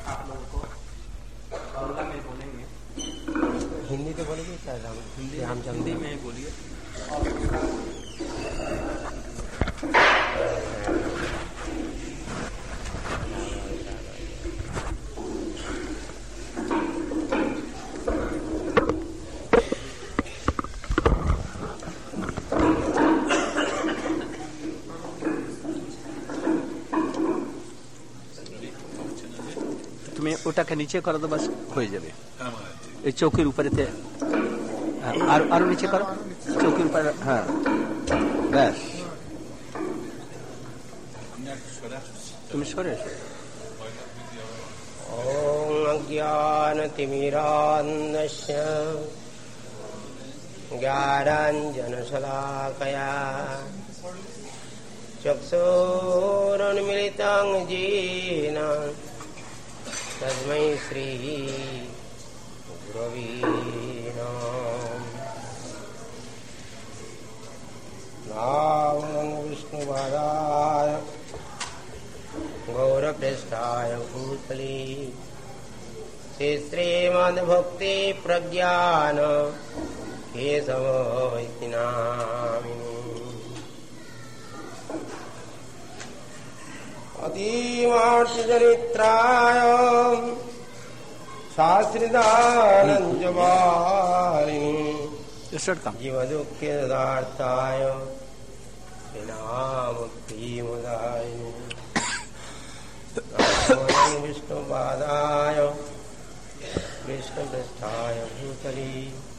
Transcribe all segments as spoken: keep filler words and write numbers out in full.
आप लोगों को बांग्ला में बोलेंगे। हिंदी तो बोलेंगे क्या? हिंदी हिंदी में बोलिए। तुम्हें उठा के नीचे करो तो बस हो जाए। एक चौकी ऊपर थे और और नीचे करो, चौकी ऊपर। हाँ बस तुम छोड़े। ओम अज्ञानतिमिरान्धस्य ज्ञानाञ्जनशलाकया चक्षुरुन्मिलितं येन तस्मै श्री गुरवे नमः। नामं विष्णुपादाय गौरपृष्ठाय भूतले श्रीमद्भक्ति प्रज्ञान केशव इति नामिने। अतीमार्षचरित्राय शास्त्रिदानञ्जवारिणि जीवदुःखदार्ताय विनामुक्तिमुदायिने। नमो विष्णुपादाय कृष्णपृष्ठाय भूतले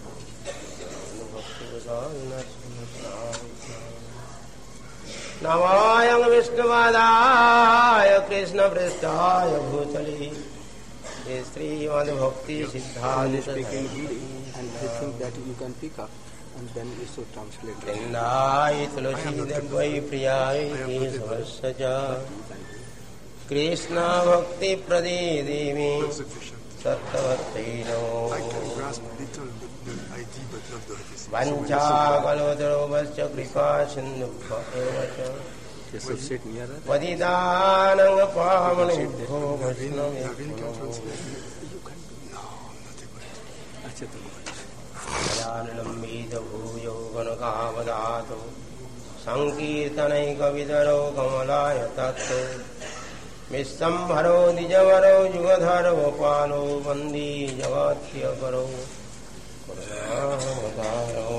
नमायं विष्णुपादाय कृष्णपृष्ठाय भूतले श्रीमद्भक्ति सिद्धान्त वृन्दाय तुलसीदेव्यै प्रियाय केशवस्य कृष्ण भक्ति प्रदे देवी सत्तवत्यै नमो। वञ्चाकल्पतरुभ्यश्च कृपा सिन्धुभ्यः एव च पतितानां पावनेभ्यो वैष्णवेभ्यो दयानिलम्बित भूयो गणकावदातो संकीर्तनैकवितरो कमलायताक्षो विश्वम्भरो द्विजवरो युगधरो गोपालो वन्दे जगत्प्रियकरो करुणावतारो।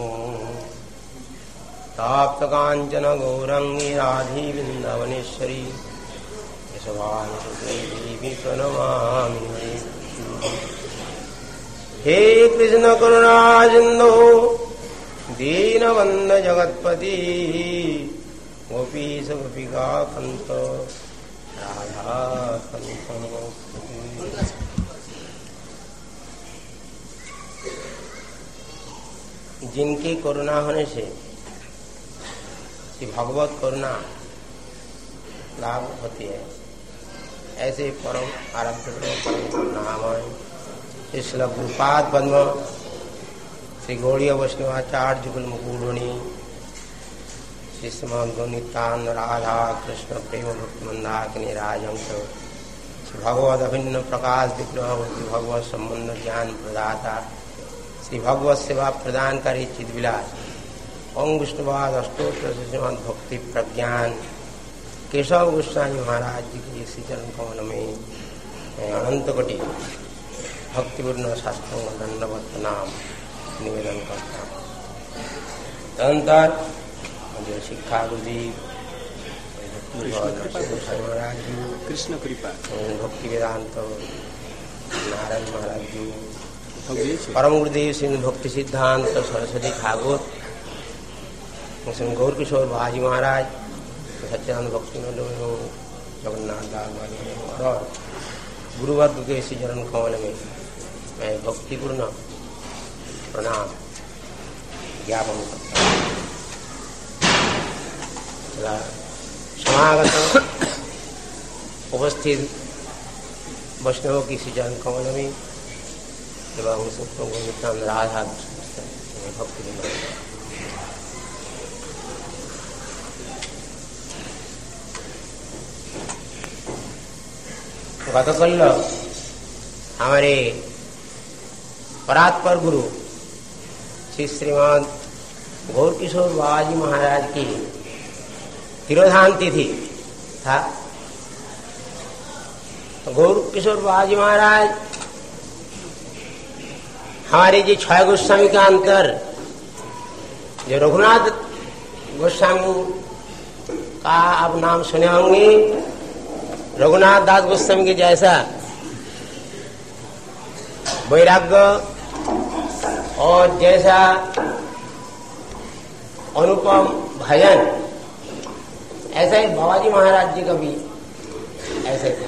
ताप्तकाञ्चन गौरङ्गी राधी वृन्दावनेश्वरी यशोभानुसुते देवी प्रणमामि। हे कृष्ण करुणा सिन्धो दीनबन्धु जगत्पति गोपीश गोपिका कान्त राधा कान्त नमोस्तुते। जिनकी करुणा होने से भगवत करुणा लाभ होती है, ऐसे परम आराध्य परम करुणामय श्री गुरुपाद पद्म श्री गौड़ीय वैष्णवाचार्य जुगल मुकुरुणी श्री श्रीमद् नित्यानंद राधा कृष्ण प्रेम भक्ति मंदाकिनी राजहंस श्री भगवत अभिन्न प्रकाश विग्रह श्री भगवत संबंध ज्ञान प्रदाता श्री भगवत सेवा प्रदानकारी चिद्विलास ओम विष्णुपाद अष्टोत्तर श्रीमद् भक्ति प्रज्ञान केशव गोस्वामी महाराज जी के श्री चरण कमल में अनंत कोटि भक्तिपूर्ण शास्त्रों दंडवत नाम निवेदन करता हूँ। तदनंतर मुझे शिक्षा गुरुजी महाराज जी कृष्ण कृपा भक्ति वेदांत नारायण महाराज जी परम गुरुदेव सिंह भक्ति सिद्धांत सरस्वती ठाकुर गौर किशोर भाजी महाराज सच्चिदानंद भक्ति जगन्नाथ दास और गुरुवर्ग के इसी चरण कमल में मैं भक्तिपूर्ण प्रणाम ज्ञापन करता हूँ। समागत उपस्थित वैष्णवों की इसी चरण कमल में एवं नित्यानंद राधा भक्ति गतकल हमारे परात्पर गुरु श्री श्रीमान गौर किशोर बाबा जी महाराज की तिरोधान तिथि था। तो गौर किशोर बाबा जी महाराज हमारे जी छह गोस्वामी का अंतर जो रघुनाथ गोस्वामी का आप नाम सुने होंगे, रघुनाथ दास गोस्वामी के जैसा वैराग्य और जैसा अनुपम भजन, ऐसा ही बाबाजी महाराज जी का भी ऐसे था।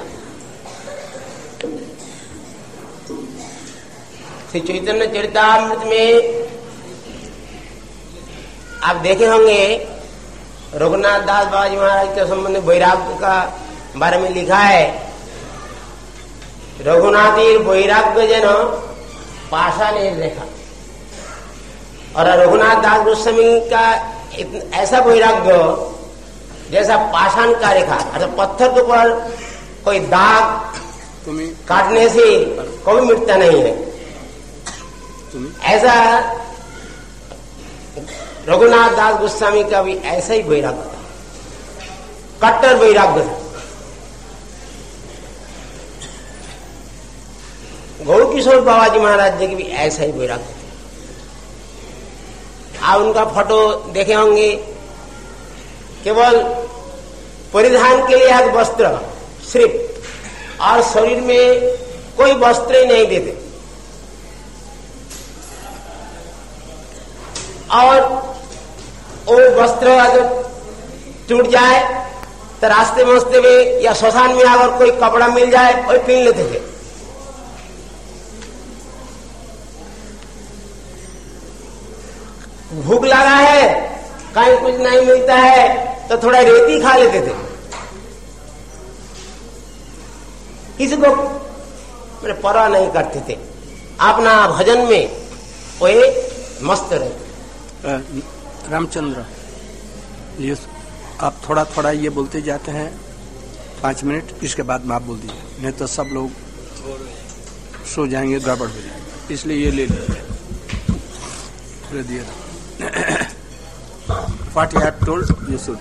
श्री चैतन्य चरितामृत में आप देखे होंगे रघुनाथ दास बाबाजी महाराज के संबंध में वैराग्य का बारे में लिखा है, रघुनाथी वैराग्य जन पाषाणेर रेखा। और रघुनाथ दास गोस्वामी का ऐसा वैराग्य जैसा पाषाण का रेखा, अर्थात पत्थर के ऊपर कोई दाग काटने से कभी मिटता नहीं है, ऐसा रघुनाथ दास गोस्वामी का भी ऐसा ही वैराग्य था, कट्टर वैराग्य था। गौर किशोर बाबा जी महाराज जी की भी ऐसा ही वैराग्य था। आप उनका फोटो देखे होंगे, केवल परिधान के लिए एक वस्त्र सिर्फ, और शरीर में कोई वस्त्र ही नहीं देते। और वो वस्त्र अगर टूट जाए तो रास्ते मस्ते में या श्मशान में अगर कोई कपड़ा मिल जाए वो पहन लेते थे। भूख लगा है, कहीं कुछ नहीं मिलता है तो थोड़ा रेती खा लेते थे। किसी को मैंने परवाह नहीं करते थे, अपना भजन में वो मस्त रहते। रामचंद्र, ये आप थोड़ा थोड़ा ये बोलते जाते हैं, पांच मिनट, इसके बाद में आप बोल दीजिए, नहीं तो सब लोग सो जाएंगे, गड़बड़ हो जाएगी, इसलिए ये ले लीजिए। What you have told, you should.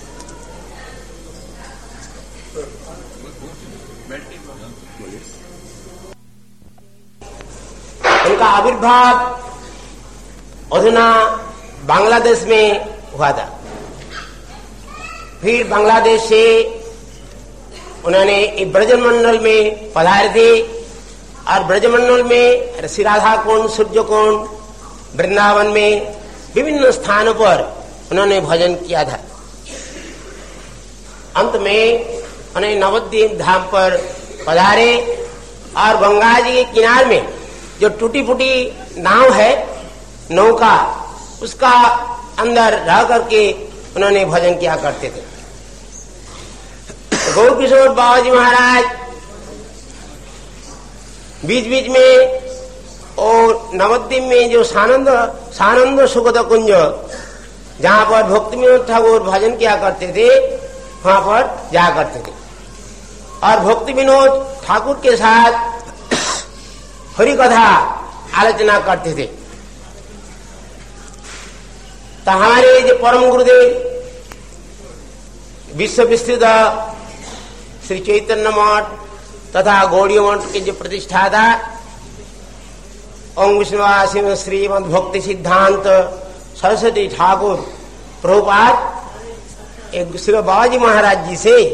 उनका आविर्भाव अधुना बांग्लादेश में हुआ था। फिर बांग्लादेश से उन्होंने ब्रजमंडल में पधारे थे, और ब्रजमंडल में श्री राधा कुंड, सूर्य कुंड, वृंदावन में विभिन्न स्थानों पर उन्होंने भजन किया था। अंत में उन्हें नवद्वीप धाम पर पधारे, और गंगा जी के किनारे में जो टूटी फूटी नाव है, नौका, उसका अंदर रह करके उन्होंने भजन किया करते थे। तो गौर किशोर बाबा जी महाराज बीच बीच में और नवद्वीप में जो सानंद सानंद सुखद कुंज, जहां पर भक्ति विनोद ठाकुर भजन किया करते थे, वहां पर जा करते थे, और भक्ति विनोद ठाकुर के साथ हरि कथा आलोचना करते थे। तो हमारे जो परम गुरुदेव विश्व विस्तृत श्री चैतन्य मठ तथा गौड़ीय मठ के जो प्रतिष्ठाता ओम विष्णुवासी में श्रीमद भक्ति सिद्धांत सरस्वती ठाकुर प्रभुपाद एक श्री बाबाजी महाराज जी से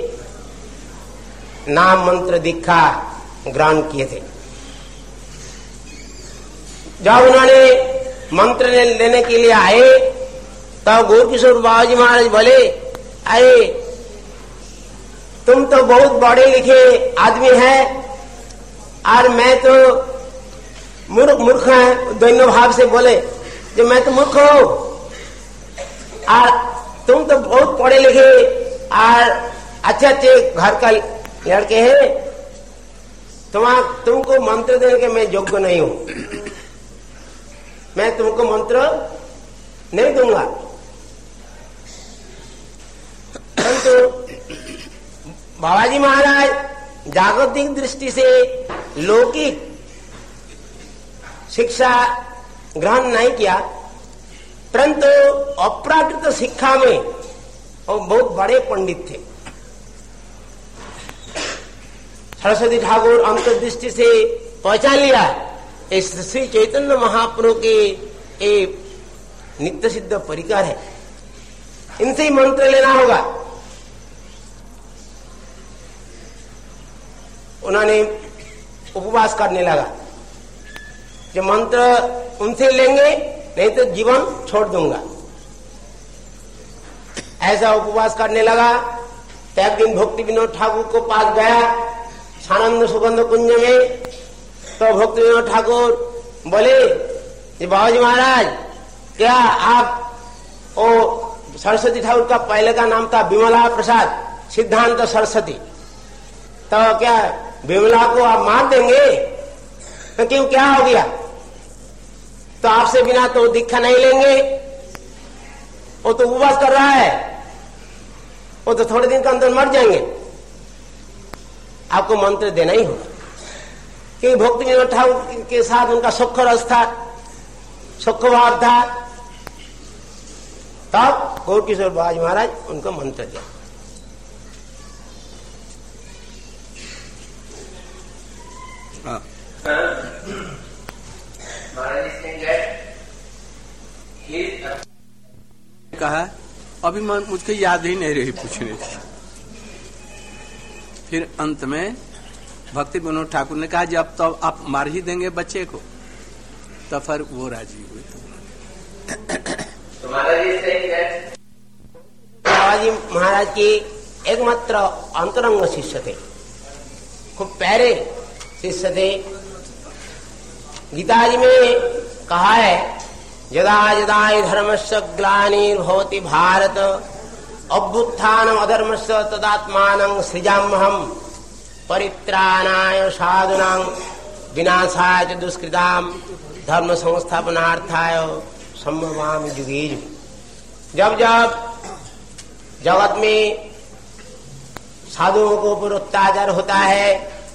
नाम मंत्र दीक्षा ग्रहण किए थे। जब उन्होंने मंत्र लेने के लिए आए तब गौर किशोर बाबाजी महाराज बोले, आए तुम तो बहुत बड़े लिखे आदमी हैं, और मैं तो मूर्ख मूर्ख है। दोनों भाव से बोले, जो मैं तो मूर्ख हूं, और तुम तो बहुत पढ़े लिखे और अच्छे अच्छे घर का लड़के हैं, तुम तुमको मंत्र देने के मैं योग्य नहीं हूं, मैं तुमको मंत्र नहीं दूंगा। परंतु बाबाजी महाराज जागतिक दृष्टि से लौकिक शिक्षा ग्रहण नहीं किया, परंतु अप्राकृत शिक्षा में वो बहुत बड़े पंडित थे। सरस्वती ठाकुर अंतर्दृष्टि से पहचान लिया इस श्री चैतन्य महाप्रभु के एक नित्य सिद्ध परिकर है, इनसे ही मंत्र लेना होगा। उन्होंने उपवास करने लगा, जो मंत्र उनसे लेंगे नहीं तो जीवन छोड़ दूंगा, ऐसा उपवास करने लगा। तो एक दिन भक्ति विनोद ठाकुर को पास गया सानंद सुगंध कुंज में, तो भक्ति विनोद ठाकुर बोले कि बाबा जी महाराज, क्या आप ओ सरस्वती ठाकुर का पहले का नाम था विमला प्रसाद सिद्धांत सरस्वती, तो क्या विमला को आप मार देंगे? तो क्यों, क्या हो गया? तो आपसे बिना तो दीक्षा नहीं लेंगे, वो तो उपवास कर रहा है, वो तो थोड़े दिन के अंदर मर जाएंगे, आपको मंत्र देना ही होगा। क्योंकि भक्ति विनोद ठाकुर के साथ उनका सुख रस था, सुख भाव था। तब गौर किशोर बाबा जी महाराज उनको मंत्र दिया। कहा अभी मुझको याद ही नहीं रही पूछने की। फिर अंत में भक्ति विनोद ठाकुर ने कहा जब तो आप मार ही देंगे बच्चे को, तो फिर वो राजी हुए। बाबाजी महाराज की एकमात्र अंतरंग शिष्य थे, खूब प्यारे शिष्य थे। गीता जी में कहा है, यदा यदा धर्मस्य ग्लानिर्भवति भारत अभ्युत्थानम अधर्मस्य तदात्मानं सृजाम्यहम् परित्राणाय साधूनां विनाशाय च दुष्कृतां धर्म संस्थापनार्थाय संभवामि युगे युगे। जब जब जगत में साधुओं के ऊपर अत्याचार होता है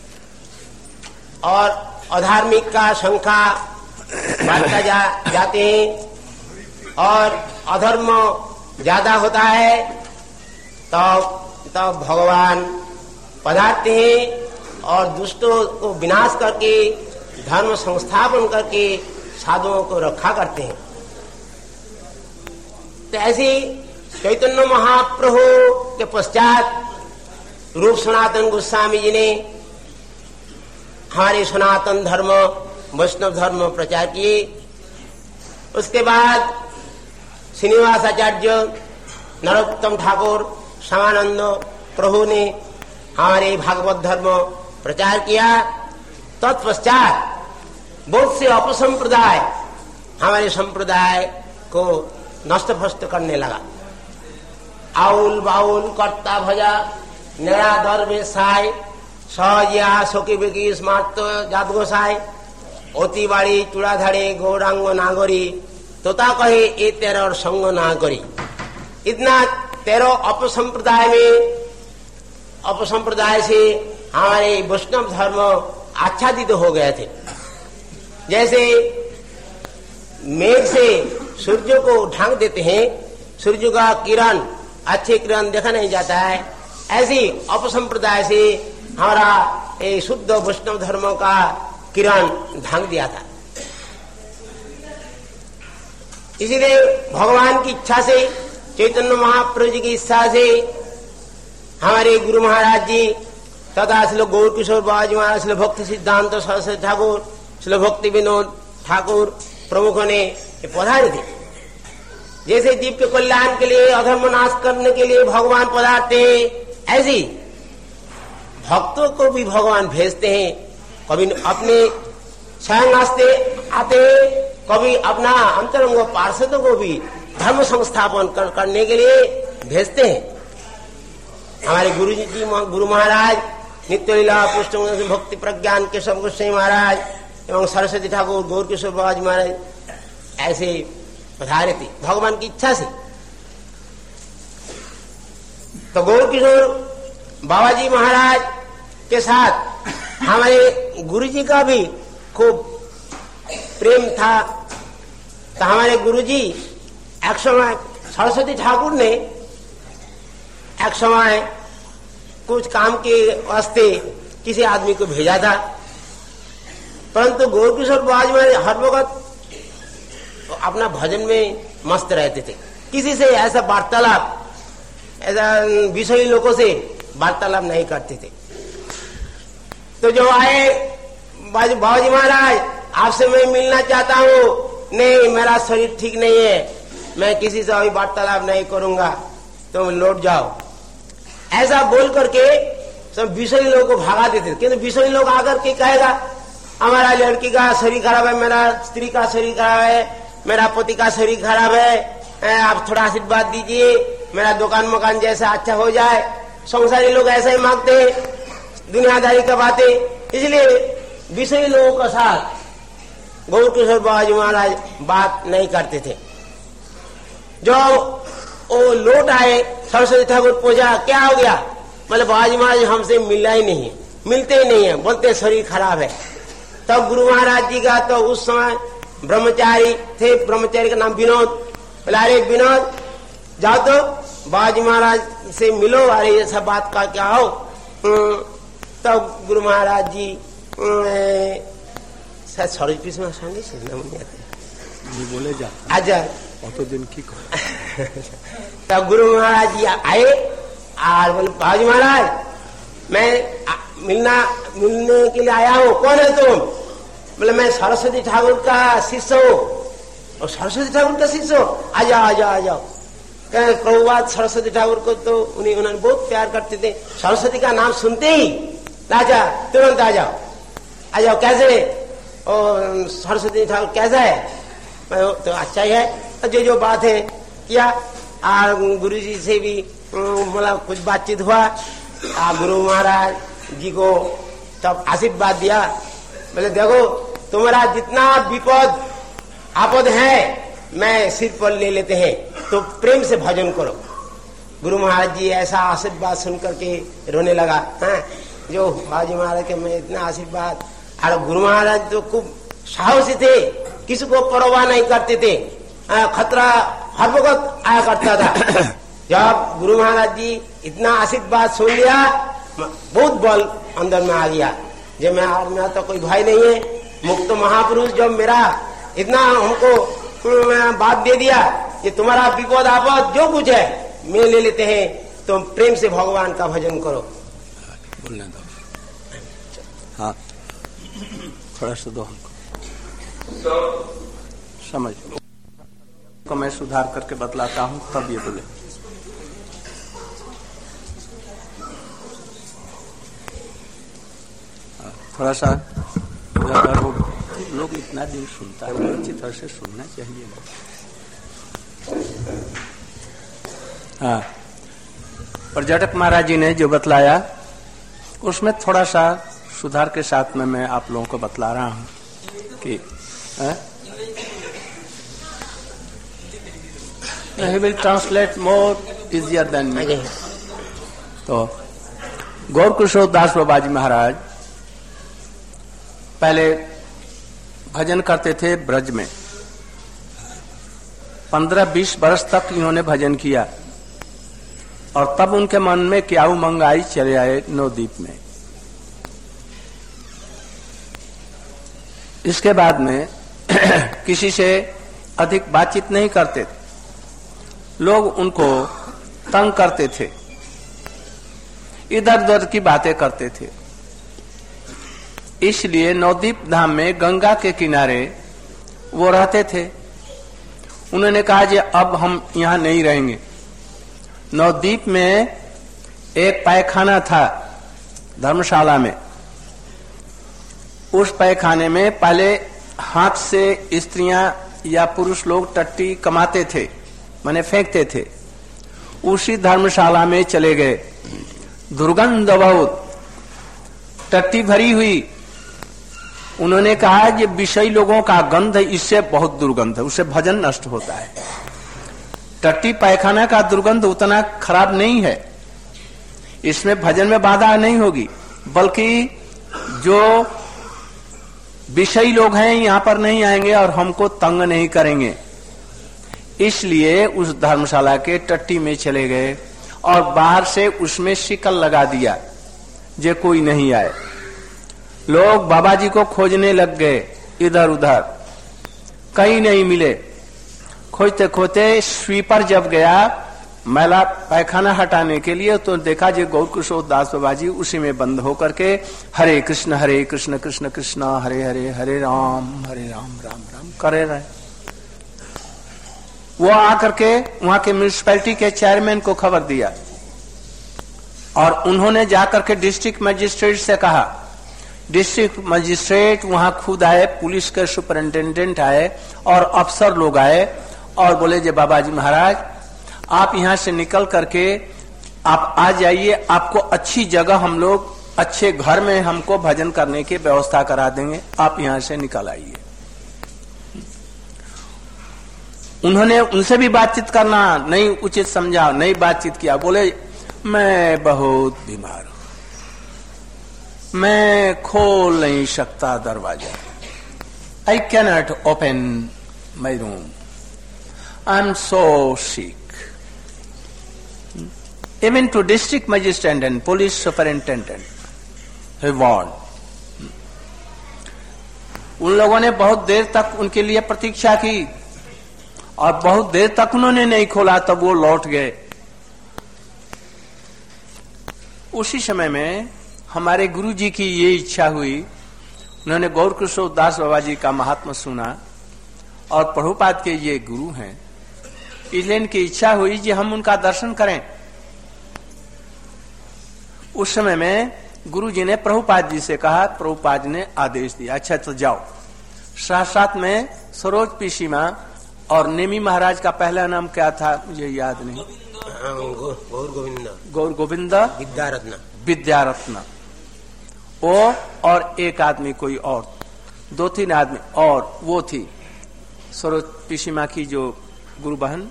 और अधार्मिक का संख्या बढ़ता जा, जाते हैं और अधर्म ज्यादा होता है, तब तो, तो भगवान पधारते हैं और दुष्टों को विनाश करके धर्म संस्थापन करके साधुओं को रक्षा करते हैं। तो ऐसे चैतन्य महाप्रभु के पश्चात रूप सनातन गोस्वामी जी ने हमारे सनातन धर्म वैष्णव धर्म प्रचार किए। उसके बाद श्रीनिवास आचार्य, नरोत्तम ठाकुर, श्यामानंद प्रभु ने हमारे भागवत धर्म प्रचार किया। तत्पश्चात बहुत से अपसंप्रदाय हमारे संप्रदाय को नष्ट भ्रष्ट करने लगा। आउल बाउल कर्ता भजा नया दर बेसाय सहजिया सखी बेकी स्मार्त जात गोसाई अति बाड़ी चूड़ाधाड़े गौरांग नागरी तोता कहे ये तेरह और संग ना करी। इतना तेरह अपसंप्रदाय में अपसंप्रदाय से हमारे वैष्णव धर्म आच्छादित हो गए थे। जैसे मेघ से सूर्य को ढांक देते हैं, सूर्य का किरण अच्छे किरण देखा नहीं जाता है, ऐसी अपसंप्रदाय से हमारा ये शुद्ध वैष्णव धर्म का किरण ढांक दिया था। इसीलिए भगवान की इच्छा से, चैतन्य महाप्रभु जी की इच्छा से हमारे गुरु महाराज जी तथा श्री गौर किशोर बाबा जी महाराज, श्री भक्ति सिद्धांत सरस्वती ठाकुर, श्री भक्ति विनोद ठाकुर प्रमुखों ने पधारे थे। जैसे जीव के कल्याण के लिए, अधर्म नाश करने के लिए भगवान पधारते हैं, ऐसी भक्तों को भी भगवान भेजते हैं। कभी अपने स्वयं आस्ते आते हैं, कभी अपना अंतरंग पार्षदों को भी धर्म संस्थापन कर, करने के लिए भेजते हैं। हमारे गुरु जी गुरु महाराज नित्य लीला पुष्ट भक्ति प्रज्ञान केशव गोस्वामी महाराज एवं सरस्वती ठाकुर, गौर किशोर बाबा जी महाराज ऐसे पधारे थे भगवान की इच्छा से। तो गौर किशोर बाबा जी महाराज के साथ हमारे गुरु जी का भी खूब प्रेम था। तो हमारे गुरुजी एक समय सरस्वती ठाकुर ने एक समय कुछ काम के वास्ते किसी आदमी को भेजा था, परंतु गौरकिशोर बाबा जी हर वक्त अपना भजन में मस्त रहते थे। किसी से ऐसा वार्तालाप, ऐसा विषयी लोगों से वार्तालाप नहीं करते थे। तो जो आए बाबा जी महाराज आपसे मैं मिलना चाहता हूँ, नहीं मेरा शरीर ठीक नहीं है, मैं किसी से अभी वार्तालाप नहीं करूंगा, तो लौट जाओ, ऐसा बोल करके सब विषयी लोगों को भगा देते थे। किंतु विषयी लोग आकर के कहेगा हमारा लड़की का शरीर खराब है, मेरा स्त्री का शरीर खराब है, मेरा पति का शरीर खराब है, आप थोड़ा आशीर्वाद दीजिए, मेरा दुकान मकान जैसा अच्छा हो जाए। संसारी लोग ऐसा ही मांगते हैं, दुनियादारी का बातें। इसलिए विषयी लोगों के साथ गौरकिशोर बाबा जी महाराज बात नहीं करते थे। जो वो लौट आए, सरस्वती ठाकुर पूछा क्या हो गया? मतलब बाबा जी महाराज हमसे मिलना ही नहीं है, मिलते ही नहीं है, बोलते शरीर खराब है। तब गुरु महाराज जी का तो उस समय ब्रह्मचारी थे, ब्रह्मचारी का नाम विनोद। बोला अरे विनोद जाओ तो बाबा जी महाराज से मिलो, अरे ये सब बात का क्या हो। तब गुरु महाराज जी शायद सॉरी पीस में संगे से बोले जा अच्छा तो दिन की तब गुरु महाराज जी आए और बोले बाबा जी महाराज मैं मिलना मिलने के लिए आया हूँ। कौन है तुम? बोले मैं सरस्वती ठाकुर का शिष्य हूँ। और सरस्वती ठाकुर का शिष्य हो? आ जाओ आ जाओ आ जाओ। कहे प्रभुपाद सरस्वती ठाकुर को तो उन्हें उन्होंने बहुत प्यार करते थे, सरस्वती का नाम सुनते ही राजा तुरंत आ जाओ आ जाओ। कैसे? और सरस्वती ठाकुर कैसा है? तो अच्छा ही है। जो जो बात है किया, और गुरु जी से भी मतलब कुछ बातचीत हुआ। आ गुरु महाराज जी को तब आशीर्वाद दिया। बोले देखो तुम्हारा जितना विपद आपद है मैं सिर पर ले लेते हैं, तो प्रेम से भजन करो। गुरु महाराज जी ऐसा आशीर्वाद सुन करके रोने लगा। है जो बाजी महाराज के मैं इतना आशीर्वाद। और गुरु महाराज तो खूब साहसी थे, किसी को परवाह नहीं करते थे, खतरा हर वक्त आया करता था। जब गुरु महाराज जी इतना आशीर्वाद सुन लिया, बहुत बल अंदर में आ गया। जब मैं मेरा तो कोई भाई नहीं है, मुक्त महापुरुष जब मेरा इतना हमको बात दे दिया कि तुम्हारा विपद आपद जो कुछ है मैं ले लेते हैं, तो प्रेम से भगवान का भजन करो। बोलने दो। हाँ थोड़ा सा दो हमको समझ को मैं सुधार करके बतलाता हूँ, तब ये बोले। थोड़ा सा अगर वो लोग इतना दिन सुनता है, अच्छी तरह से सुनना चाहिए ना। हाँ पर्यटक महाराज जी ने जो बतलाया उसमें थोड़ा सा सुधार के साथ में मैं आप लोगों को बतला रहा हूँ कि he will translate more easier than me. तो गौरकिशोर दास बाबा जी महाराज पहले भजन करते थे ब्रज में। पंद्रह बीस वर्ष तक इन्होंने भजन किया और तब उनके मन में क्या उमंग आई, चले आए नवद्वीप में। इसके बाद में किसी से अधिक बातचीत नहीं करते थे, लोग उनको तंग करते थे, इधर उधर की बातें करते थे। इसलिए नवद्वीप धाम में गंगा के किनारे वो रहते थे। उन्होंने कहा कि अब हम यहाँ नहीं रहेंगे। नवद्वीप में एक पैखाना था धर्मशाला में। उस पैखाने में पहले हाथ से स्त्रियां या पुरुष लोग टट्टी कमाते थे, माने फेंकते थे। उसी धर्मशाला में चले गए। दुर्गंध बहुत, टट्टी भरी हुई। उन्होंने कहा ये विषयी लोगों का गंध इससे बहुत दुर्गंध है, उससे भजन नष्ट होता है। टट्टी पैखाना का दुर्गंध उतना खराब नहीं है, इसमें भजन में बाधा नहीं होगी, बल्कि जो विषयी लोग हैं, यहां पर नहीं आएंगे और हमको तंग नहीं करेंगे। इसलिए उस धर्मशाला के टट्टी में चले गए और बाहर से उसमें शिकल लगा दिया जे कोई नहीं आए। लोग बाबा जी को खोजने लग गए, इधर उधर कहीं नहीं मिले। खोजते खोजते स्वीपर जब गया मैला पैखाना हटाने के लिए तो देखा जे गौर किशोर दास बाबा जी उसी में बंद होकर के हरे कृष्ण हरे कृष्ण कृष्ण कृष्ण हरे हरे हरे राम हरे राम राम राम करे रहे। वो आकर के वहां के म्यूनिसिपैलिटी के चेयरमैन को खबर दिया और उन्होंने जाकर के डिस्ट्रिक्ट मजिस्ट्रेट से कहा। डिस्ट्रिक्ट मजिस्ट्रेट वहां खुद आए, पुलिस के सुपरिंटेंडेंट आए और अफसर लोग आए और बोले जे बाबा जी महाराज आप यहां से निकल करके आप आ जाइए, आपको अच्छी जगह हम लोग अच्छे घर में हमको भजन करने की व्यवस्था करा देंगे, आप यहां से निकल आइए। उन्होंने उनसे भी बातचीत करना नहीं उचित समझा, नहीं बातचीत किया। बोले मैं बहुत बीमार हूं, मैं खोल नहीं सकता दरवाजा, I cannot open my room, I am so sick. Even to district magistrate and police superintendent, he warned. उन लोगों ने बहुत देर तक उनके लिए प्रतीक्षा की और बहुत देर तक उन्होंने नहीं खोला, तब वो लौट गए। उसी समय में हमारे गुरु जी की ये इच्छा हुई, उन्होंने गौर किशोर दास बाबा जी का महात्मा सुना और प्रभुपाद के ये गुरु हैं, इसलिए इनकी इच्छा हुई कि हम उनका दर्शन करें। उस समय में गुरु जी ने प्रभुपाद जी से कहा, प्रभुपाद ने आदेश दिया अच्छा तो जाओ। साथ साथ में सरोज पीसीमा और नेमी महाराज का पहला नाम क्या था मुझे याद नहीं, गौर गोविंद गौर गोविंद विद्यारत्न विद्यारत्न वो और एक आदमी कोई और, दो तीन आदमी और वो थी सरोज पीसीमा की जो गुरु बहन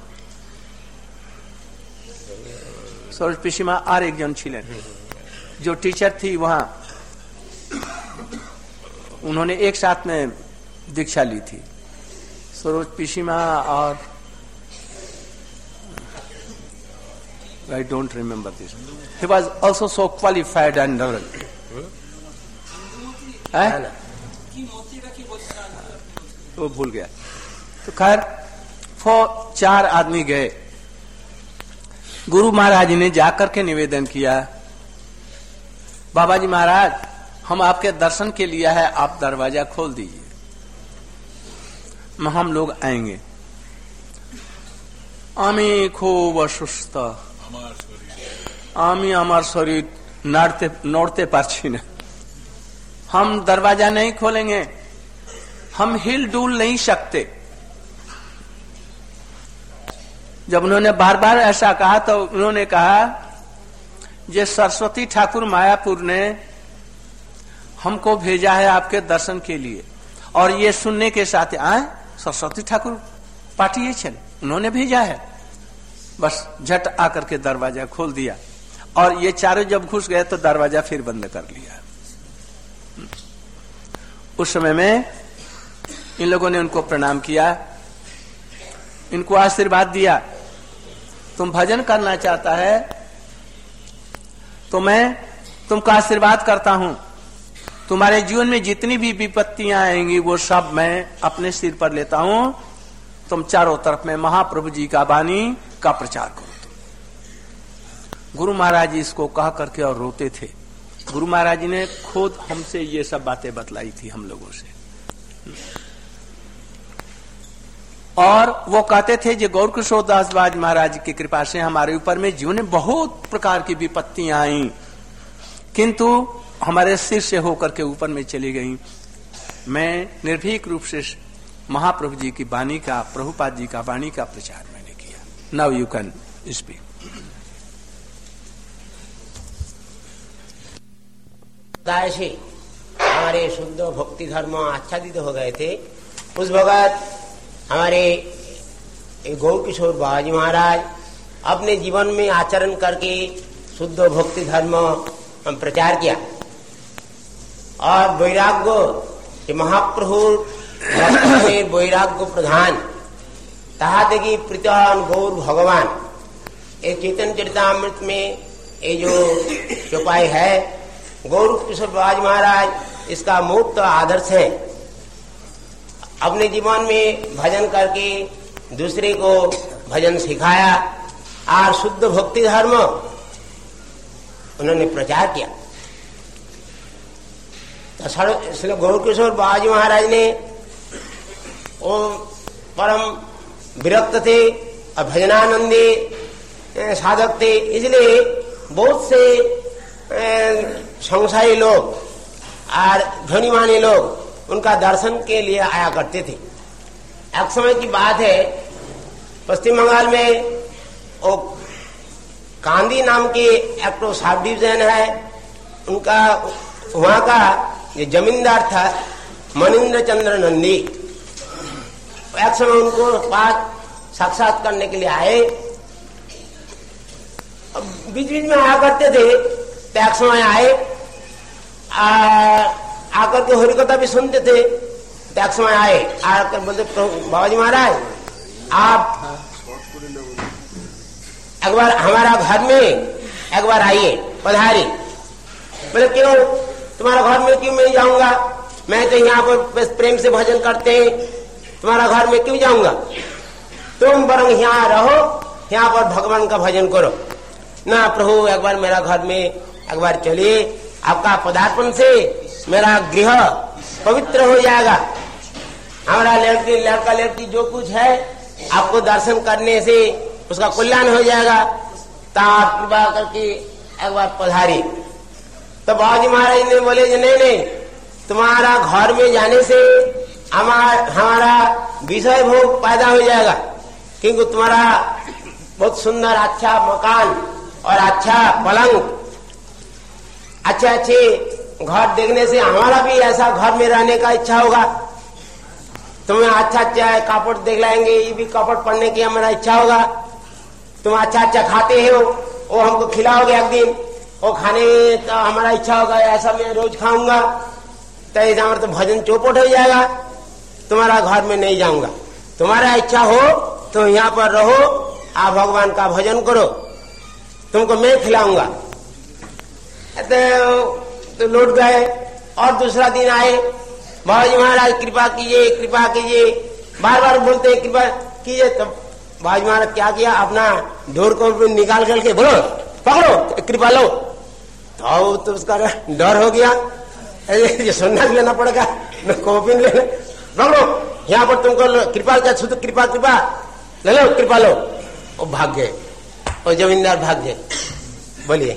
सरोज पीसीमा और एक जन छिलेन जो टीचर थी वहां, उन्होंने एक साथ में दीक्षा ली थी। सरोज पीसीमा और I don't remember this, he was also so qualified and learned. वो भूल गया। तो खैर वो चार आदमी गए। गुरु महाराज ने जाकर के निवेदन किया, बाबा जी महाराज हम आपके दर्शन के लिए है, आप दरवाजा खोल दीजिए, हम लोग आएंगे। आमी खूब असुस्थ, आमी हमार शरीर नड़ते नोड़ते पारछी न, हम दरवाजा नहीं खोलेंगे, हम हिल डुल नहीं सकते। जब उन्होंने बार बार ऐसा कहा तो उन्होंने कहा जे सरस्वती ठाकुर मायापुर ने हमको भेजा है आपके दर्शन के लिए, और ये सुनने के साथ आए सरस्वती ठाकुर पाटिए चले, उन्होंने भेजा है। बस झट आकर के दरवाजा खोल दिया और ये चारों जब घुस गए तो दरवाजा फिर बंद कर लिया। उस समय में इन लोगों ने उनको प्रणाम किया, इनको आशीर्वाद दिया, तुम भजन करना चाहता है तो मैं तुमको आशीर्वाद करता हूं, तुम्हारे जीवन में जितनी भी विपत्तियां आएंगी वो सब मैं अपने सिर पर लेता हूं, तुम चारों तरफ में महाप्रभु जी का वाणी का प्रचार करो। गुरु महाराज जी इसको कह करके और रोते थे। गुरु महाराज जी ने खुद हमसे ये सब बातें बतलाई थी हम लोगों से, और वो कहते थे कि गौर किशोर दास बाबा महाराज की कृपा से हमारे ऊपर में जीवन में बहुत प्रकार की विपत्तियां आई, किंतु हमारे सिर से होकर के ऊपर में चली गई। मैं निर्भीक रूप से महाप्रभु जी की वाणी का, प्रभुपाद जी का वाणी का प्रचार मैंने किया। Now you can speak. से हमारे शुद्ध भक्ति धर्म आच्छादित हो गए थे। उस भगत हमारे गौर किशोर बाबा जी महाराज अपने जीवन में आचरण करके शुद्ध भक्ति धर्म प्रचार किया और वैराग्य कि महाप्रभु वैराग्य प्रधान तहा देखी प्रीतान गौर भगवान। ये चेतन चरितामृत में ये जो चौपाई है गौर किशोर बाज महाराज इसका मुक्त आदर्श है। अपने जीवन में भजन करके दूसरे को भजन सिखाया और शुद्ध भक्ति धर्म उन्होंने प्रचार किया। इसलिए गौर किशोर बाज महाराज ने वो परम विरक्त थे और भजनानंदी साधक थे, इसलिए बहुत से संसारी लोग और धनीमानी लोग उनका दर्शन के लिए आया करते थे। एक समय की बात है, पश्चिम बंगाल में वो कांदी नाम की एक तो सब डिवीजन है, उनका वहां का ये जमींदार था मनिंद्र चंद्र नंदी। एक समय उनको पास साक्षात करने के लिए आए। अब बीच बीच में आया करते थे, तो एक समय आए आकर के हरिकथा भी सुनते थे। तो एक समय आए आकर बोलते बाबा जी महाराज आप एक बार हमारा घर में एक बार आइए, पधारी। बोले क्यों तुम्हारा घर में क्यों मैं जाऊंगा, मैं तो यहाँ पर प्रेम से भजन करते हैं, तुम्हारा घर में क्यों जाऊंगा, तुम बरং यहाँ रहो, यहाँ पर भगवान का भजन करो ना। प्रभु एक बार मेरा घर में एक बार चलिए, आपका पदार्पण से मेरा गृह पवित्र हो जाएगा, हमारा लड़की लड़का लड़की जो कुछ है आपको दर्शन करने से उसका कल्याण हो जाएगा। तो आप कृपा करके एक बार पधारी। तो बाबा जी महाराज ने बोले जी नहीं नहीं, तुम्हारा घर में जाने से हमारा हमारा विषय भोग पैदा हो जाएगा, क्योंकि तुम्हारा बहुत सुंदर अच्छा मकान और अच्छा पलंग, अच्छे अच्छे घर देखने से हमारा भी ऐसा घर में रहने का इच्छा होगा। तुम्हें अच्छा अच्छा कापड़ देख लाएंगे, ये भी कापड़ पहनने की हमारा इच्छा होगा। तुम अच्छा अच्छा खाते हो, वो हमको खिलाओगे एक दिन, वो खाने तो हमारा इच्छा होगा, ऐसा मैं रोज खाऊंगा, तो हमारा तो भजन चौपट हो जाएगा, तुम्हारा घर में नहीं जाऊंगा। तुम्हारा इच्छा हो तो यहाँ पर रहो, आप भगवान का भजन करो, तुमको मैं खिलाऊंगा। तो, तो लौट गए और दूसरा दिन आए, बाबा जी महाराज कृपा कीजिए कृपा कीजिए, बार बार बोलते कृपा कीजिए। तो बाबा जी महाराज क्या किया, अपना ढोर को निकाल करके बोलो पकड़ो कृपा लो। तो, तो उसका डर हो गया, ये सन्यास लेना पड़ेगा, कॉपी लेना, पकड़ो यहाँ पर तुमको कृपा क्या शुद्ध कृपा कृपा ले लो, कृपा लो। वो भाग गए और जमींदार भाग गए। बोलिए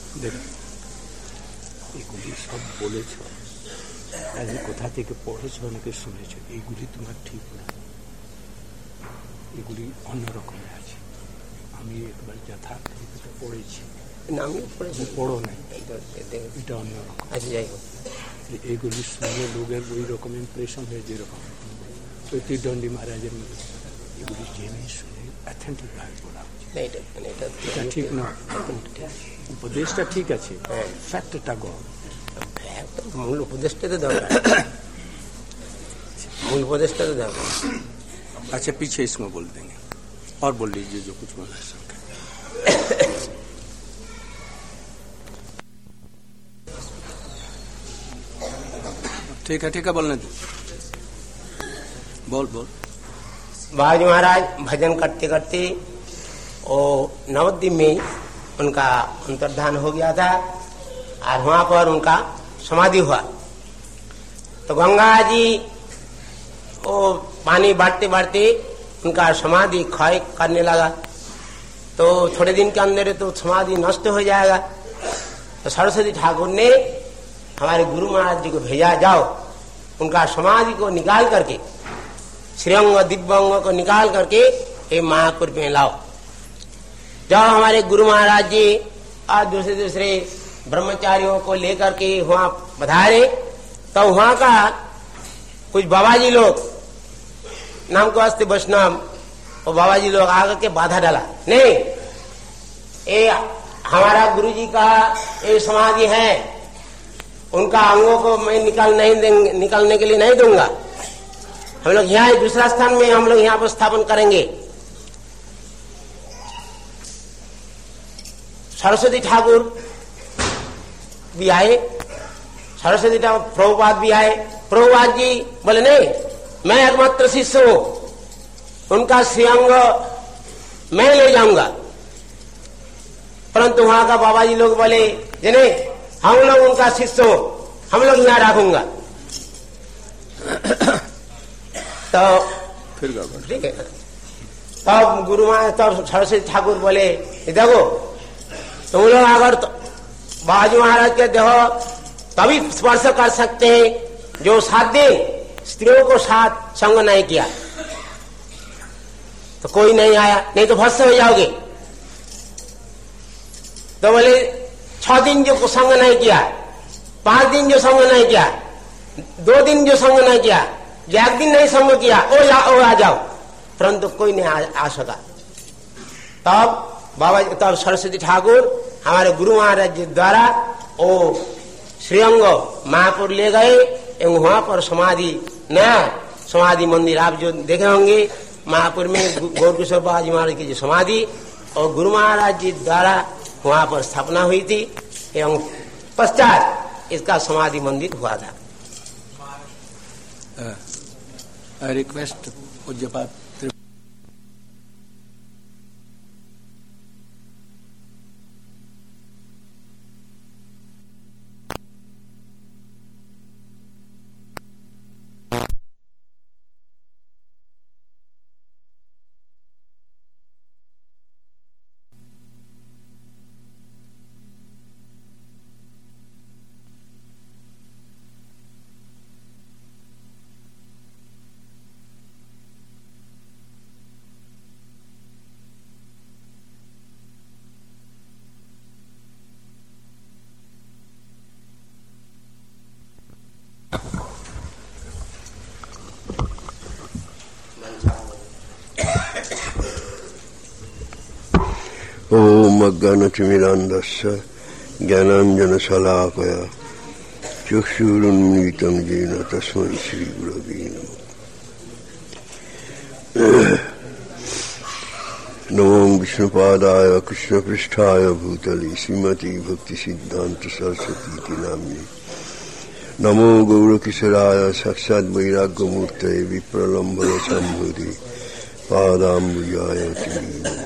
সব বলেছ, আজকে কোথা থেকে পড়েছ, অনেকে শুনেছ, এইগুলি তোমার ঠিক না, এগুলি অন্যরকমের আছে। আমি একবার যথার্থ পড়েছি, পড়ো নাই, এটা অন্যরকম। আচ্ছা যাই হোক, এইগুলি শুনে লোকের ওই রকম ইমপ্রেশন হয়ে যেরকম প্রতিদ্বন্দ্বী মহারাজের মধ্যে, এগুলি জেনে শুনে অথেন্টিক ভাবে বলা উচিত। এটা ঠিক না, উপদেশটা ঠিক আছে, ফ্যাক্টটা গড়, मूल उपदेष्टा तो दरकार, मूल उपदेष्टा तो दरकार। अच्छा पीछे इसमें बोल देंगे और बोल लीजिए जो कुछ बोला। ठीक है ठीक है बोलने दो, बोल बोल। बाबा जी महाराज भजन करते करते वो नवद्वीप में उनका अंतर्धान हो गया था और वहां पर उनका समाधि हुआ। तो गंगा जी वो पानी बांटते बांटते उनका समाधि क्षय करने लगा। तो थोड़े दिन के अंदर तो समाधि नष्ट हो जाएगा। तो सरस्वती ठाकुर ने हमारे गुरु महाराज जी को भेजा, जाओ उनका समाधि को निकाल करके, श्रीअंग दिव्यांग को निकाल करके ये महापुर में लाओ। जाओ हमारे गुरु महाराज जी और दूसरे दूसरे ब्रह्मचारियों को लेकर के वहां पधारे। तो वहां का कुछ बाबा जी लोग नाम के वास्ते वैष्णव, और बाबा जी लोग आकर के बाधा डाला, नहीं ये हमारा गुरु जी का ये समाधि है, उनका अंगों को मैं निकाल नहीं देंगे, निकालने के लिए नहीं दूंगा। हम लोग यहाँ दूसरा स्थान में हम लोग यहाँ पर स्थापन करेंगे। सरस्वती ठाकुर भी आए, सरस्वती ठाकुर प्रभुपाद भी आए। प्रभुपाद जी बोले नहीं, मैं एकमात्र शिष्य हूं, उनका श्रीअंग मैं ले जाऊंगा। परंतु वहां का बाबा जी लोग बोले जे नहीं, हम लोग उनका शिष्य हो, हम लोग यहाँ रखूंगा। तो फिर ठीक है, तब गुरु महाराज, तब सरस्वती ठाकुर बोले देखो तुम लोग अगर तो बाबाजी महाराज के देहो तभी स्पर्श कर सकते हैं जो सात दिन स्त्रियों को साथ संग नहीं किया। तो कोई नहीं आया, नहीं तो भस्म हो जाओगे। तो बोले छह दिन जो संग नहीं किया, पांच दिन जो संग नहीं किया, दो दिन जो संग नहीं किया, जो एक दिन नहीं संग किया ओ, जा, ओ आ जाओ। परंतु कोई नहीं आ, आ सका। तब बाबा तब सरस्वती ठाकुर हमारे गुरु महाराज जी द्वारा ओ श्रीअंग महापुर ले गए एवं वहां पर समाधि, नया समाधि मंदिर आप जो देखे होंगे महापुर में गौर किशोर बाबाजी महाराज की जो समाधि और गुरु महाराज जी द्वारा वहां पर स्थापना हुई थी एवं पश्चात इसका समाधि मंदिर हुआ था। आई रिक्वेस्ट पूज्यपाद ओम अज्ञानतिमिरान्धस्य ज्ञानाञ्जनशलाकया चक्षुरुन्मीलितं येन तस्मै श्रीगुरवे नमः। नमो विष्णुपादाय कृष्णपृष्ठाय भूतले श्रीमती भक्तिसिद्धान्त सरस्वती नाम्ने। नमो गौरकिशोराय साक्षात् वैराग्यमूर्तये विप्रलम्बन सम्भुते पादाम्बुजाय ते नमः।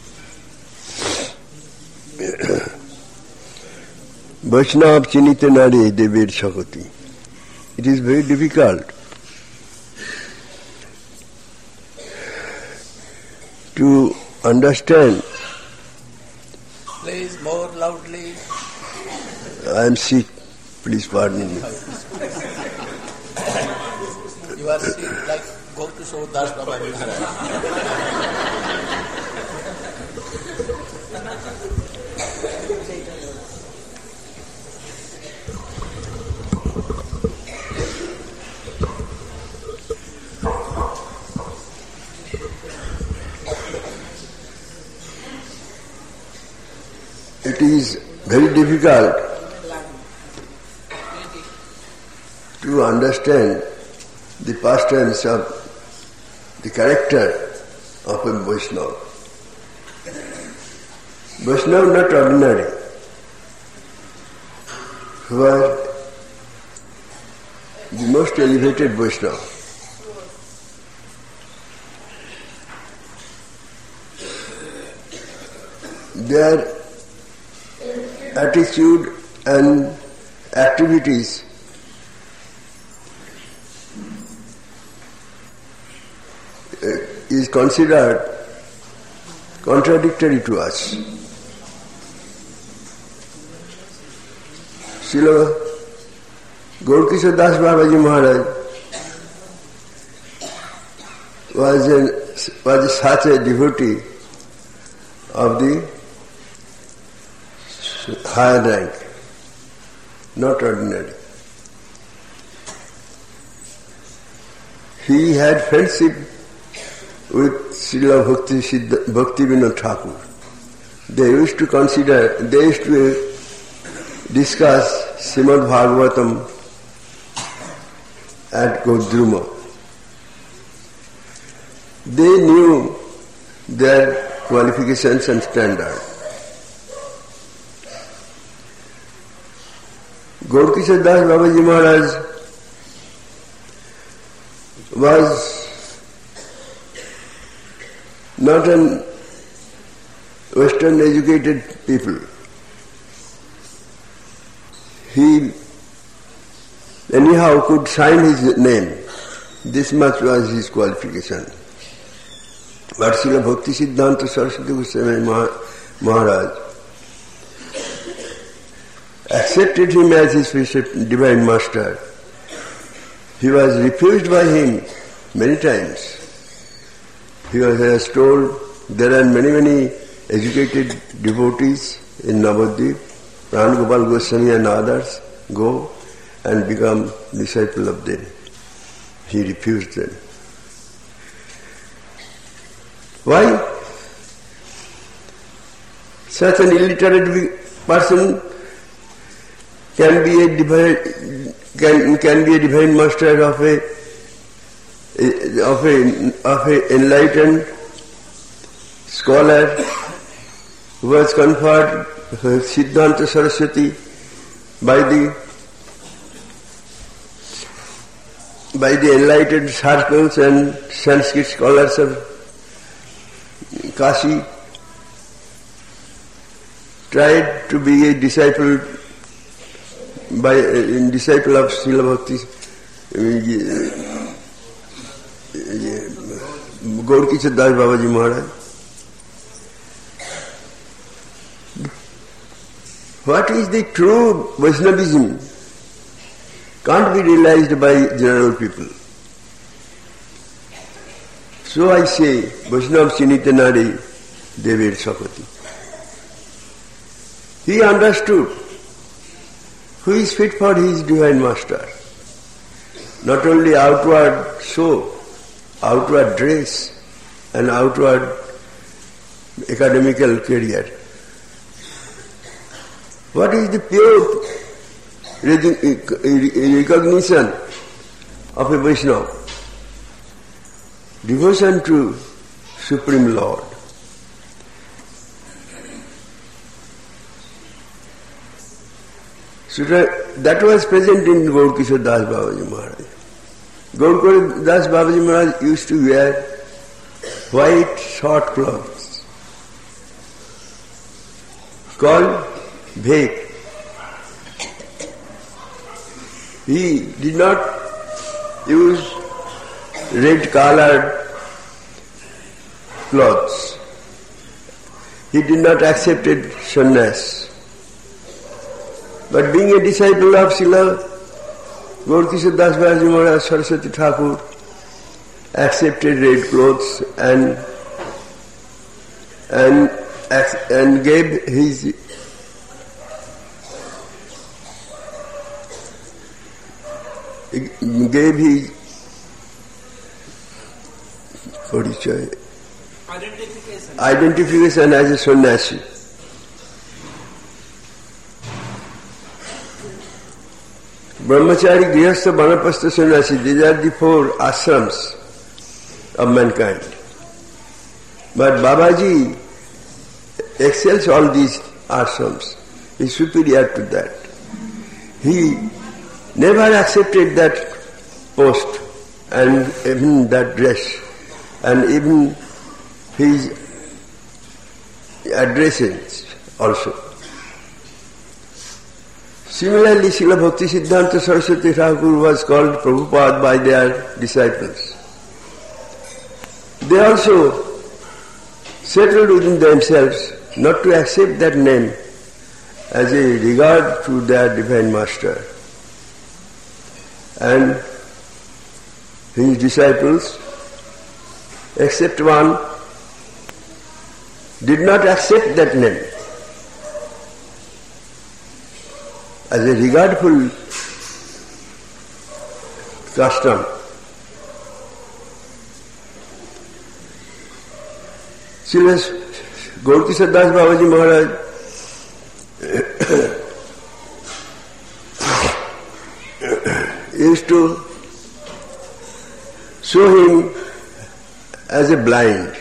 Vaishnava chinite nare dever shakati. It is very difficult to understand. Please more loudly. I am sick. Please pardon me. You are sick like go to show Das Baba Maharaj. It is very difficult to understand the pastimes of the character of a Vaishnava. Vaishnava not ordinary, who are the most elevated Vaishnava. Their attitude and activities is considered contradictory to us. Srila Gaurkishore Das Babaji Maharaj was, a, was such a devotee of the higher rank, not ordinary. He had friendship with Srila Bhakti, Siddha, Bhakti Vinod Thakur. They used to consider, they used to discuss Srimad Bhagavatam at Godruma. They knew their qualifications and standard. Gaurkishore Das Babaji Maharaj was not an Western educated people. He anyhow could sign his name. This much was his qualification. But Srila Bhakti Siddhanta Saraswati Goswami Maharaj accepted him as his divine master. He was refused by him many times. He was told there are many, many educated devotees in Navadvip, Pran Gopal Goswami and others, go and become disciple of them. He refused them. Why? Such an illiterate person can be a divine, can can be a divine master of a of a of a enlightened scholar who was conferred Siddhanta Saraswati by the by the enlightened circles and Sanskrit scholars of Kashi, tried to be a disciple by a disciple of Srila Bhakti Gaurkishore Das Babaji Maharaj. What is the true Vaishnavism can't be realized by general people. So I say, Vaishnav Chinitanari Devir Sakati. He understood who is fit for his divine master. Not only outward show, outward dress and outward academical career. What is the pure recognition of a Vaishnava? Devotion to Supreme Lord. So that was present in Gaurkishore Das Babaji Maharaj. Gaurkishore Das Babaji Maharaj used to wear white short clothes called bhek. He did not use red colored clothes. He did not accept sannyas. But being a disciple of Srila Gaurkishore Das Babaji Maharaj Saraswati Thakur accepted red clothes and and and gave his gave his Identification. Identification as a sannyasi. Brahmachari, Grihastha, Banapastha, sannyasi, these are the four ashrams of mankind. But Babaji excels all these ashrams. He is superior to that. He never accepted that post and even that dress. And even his addresses also. Similarly, Srila Bhakti Siddhanta Saraswati Thakur was called Prabhupada by their disciples. They also settled within themselves not to accept that name as a regard to their divine master. And his disciples, except one, did not accept that name as a regardful custom. Srila Gaurkishore Das Babaji Maharaj used to show him as a blind.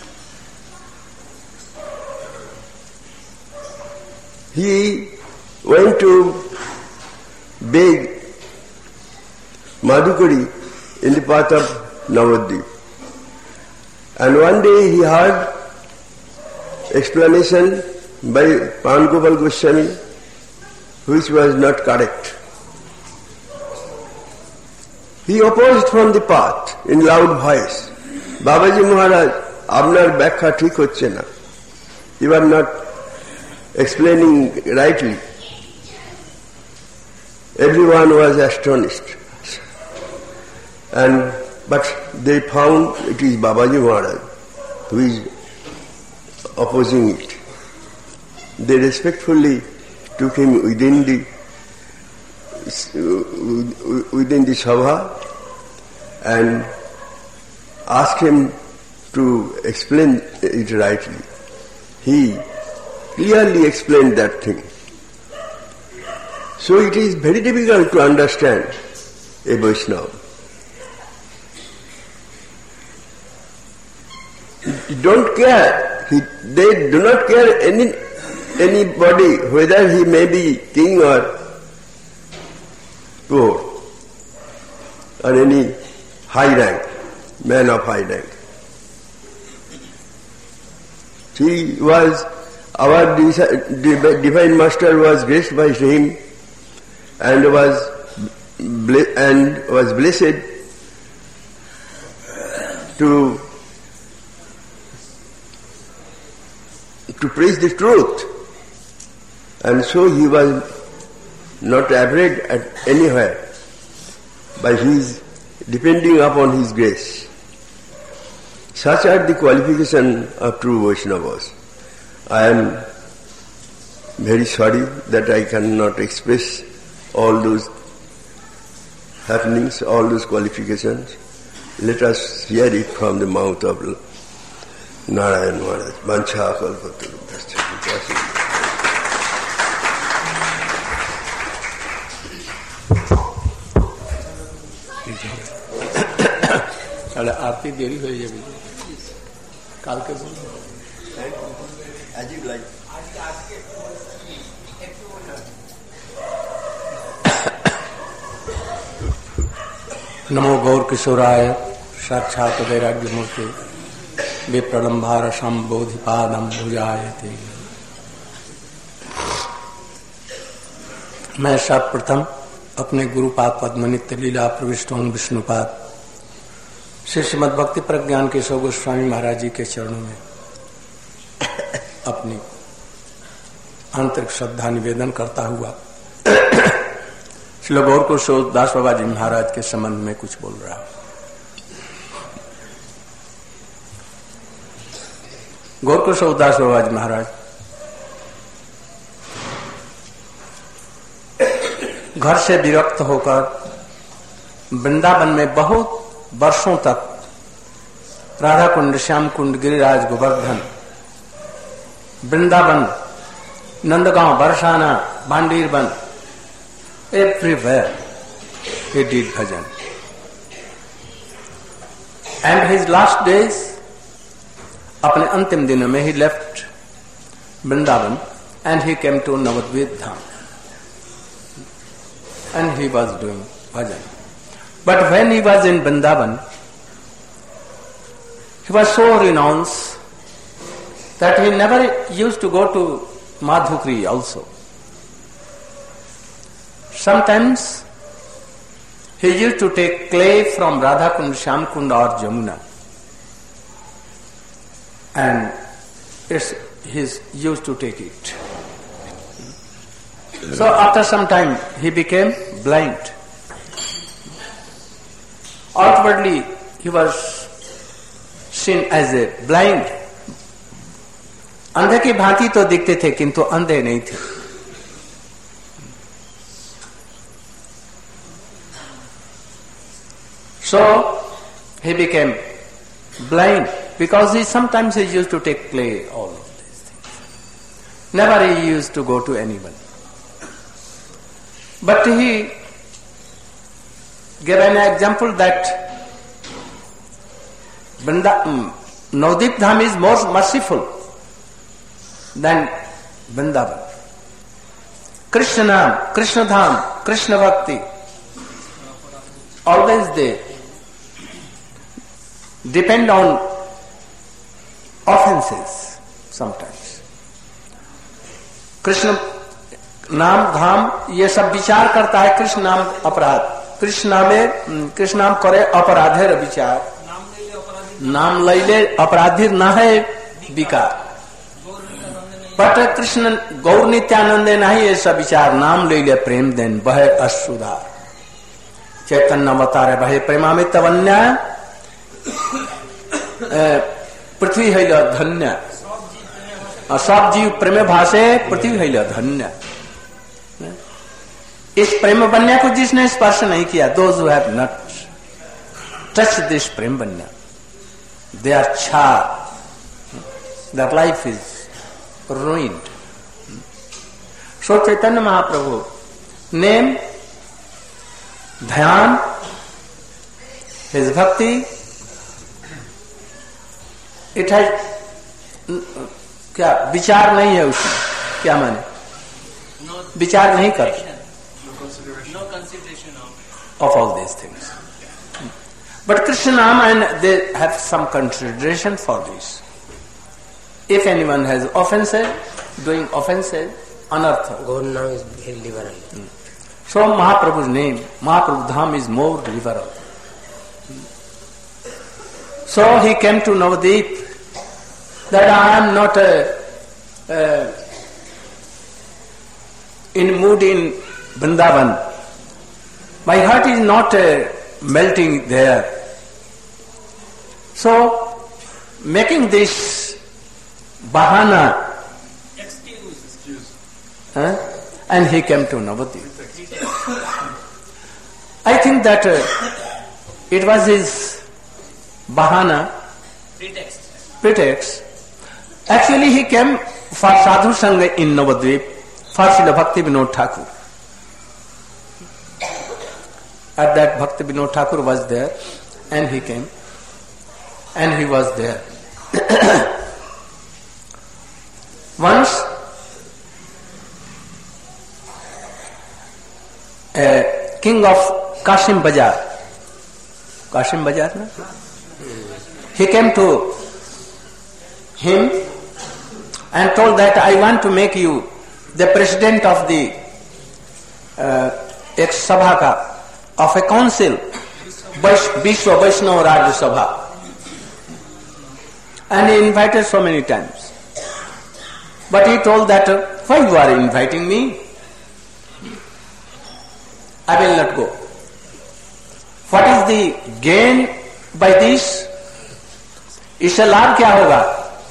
He went to beg Madhukari in the path of Navadvip. And one day he heard explanation by Pangopal Goswami, which was not correct. He opposed from the path in loud voice. Babaji Maharaj, apnar bakkha thik hocche na. You are not explaining rightly. Everyone was astonished. And but they found it is Babaji Maharaj who is opposing it. They respectfully took him within the within the Sabha and asked him to explain it rightly. He clearly explained that thing. So it is very difficult to understand a Vaishnava. He don't care. He, they do not care any anybody, whether he may be king or poor, or any high rank, man of high rank. He was, our Divine Master was graced by him and was and was blessed to to preach the truth, and so he was not afraid at anywhere by his depending upon his grace. Such are the qualifications of true Vaishnavas. I am very sorry that I cannot express all those happenings, all those qualifications. Let us hear it from the mouth of Narayan Maharaj. Vancha kalpatarubhyascha. साढ़े आरती देरी हो जाएगी काल के बोल अजीब like नमो गौर किशोराय साक्षात वैराग्य मूर्ति विप्रलंभार संबोधिपादम भुजायते। मैं सर्वप्रथम अपने गुरुपाद पद्मनित्य लीला प्रविष्ट हूं विष्णुपाद श्री श्रीमद भक्ति प्रज्ञान केशव गोस्वामी महाराज जी के चरणों में अपनी आंतरिक श्रद्धा निवेदन करता हुआ श्री गौर किशोर दास बाबा जी महाराज के संबंध में कुछ बोल रहा हूं। गौर किशोर दास बाबा जी महाराज घर से विरक्त होकर वृंदावन में बहुत वर्षों तक राधा कुंड, श्याम कुंड, Giriraj, Govardhan, Vrindavan, Nandgaon, Barsana, बांडीरबन, everywhere he did bhajan. And his last days, अपने अंतिम दिनों में he left Vrindavan and he came to Navadvip Dham. And he was doing bhajan. But when he was in Vrindavan, he was so renounced that he never used to go to Madhukri also. Sometimes he used to take clay from Radha Kund, Shyam Kund or Jamuna, and it's, he's used to take it. So after some time he became blind. Outwardly he was seen as a blind. अंधे की भांति तो दिखते थे किंतु अंधे नहीं थे. So he became blind because he sometimes he used to take clay, all of these things. Never he used to go to anyone. But he gave an example that Vrinda, um, Navadip Dham is more merciful than Vrindavan. Krishna Nam, Krishna Dham, Krishna Bhakti, always they depend on offenses sometimes. Krishna नाम धाम ये सब विचार करता है कृष्ण नाम अपराध कृष्ण नामे कृष्ण नाम करे अपराधेर विचार नाम लैले अपराधी न है विकार बट कृष्ण गौर नित्यानंदे नहीं ये सब विचार नाम लैले प्रेम देन बहे अश्रुधार चैतन्य अवतारे बहे प्रेमामित वन्या पृथ्वी है धन्य सब जीव प्रेम भाषे पृथ्वी है धन्य इस प्रेम बन्या को जिसने स्पर्श नहीं किया those who have not touch this prem बन्या दे आर चार their life is ruined. So Chaitanya Mahaprabhu name ध्यान हिज भक्ति इट हैज क्या विचार नहीं है उसमें क्या माने विचार नहीं करते of all these things. But Krishna Nam and they have some consideration for this. If anyone has offenses, doing offenses, anartha. Gaur Nam is very liberal. Hmm. So Mahaprabhu's name, Mahaprabhu Dham is more liberal. So he came to Navadip that I am not a, uh, in mood in Vrindavan. My heart is not uh, melting there. So, making this bahana, excuse, excuse. Huh? And he came to Navadip. I think that uh, it was his bahana, pretext. pretext. Actually, he came for sadhu sangha in Navadip for Srila Bhakti Vinod Thakur. At that Bhakti Vinod Thakur was there and he came and he was there. Once a king of Kashim Bajar, Kashim Bajar, na? He came to him and told that I want to make you the president of the uh, ex Sabha ka of a council, Vishwa Vaishnava Rajya Sabha. And he invited so many times. But he told that, why you are inviting me? I will not go. What is the gain by this? इससे लाभ क्या होगा?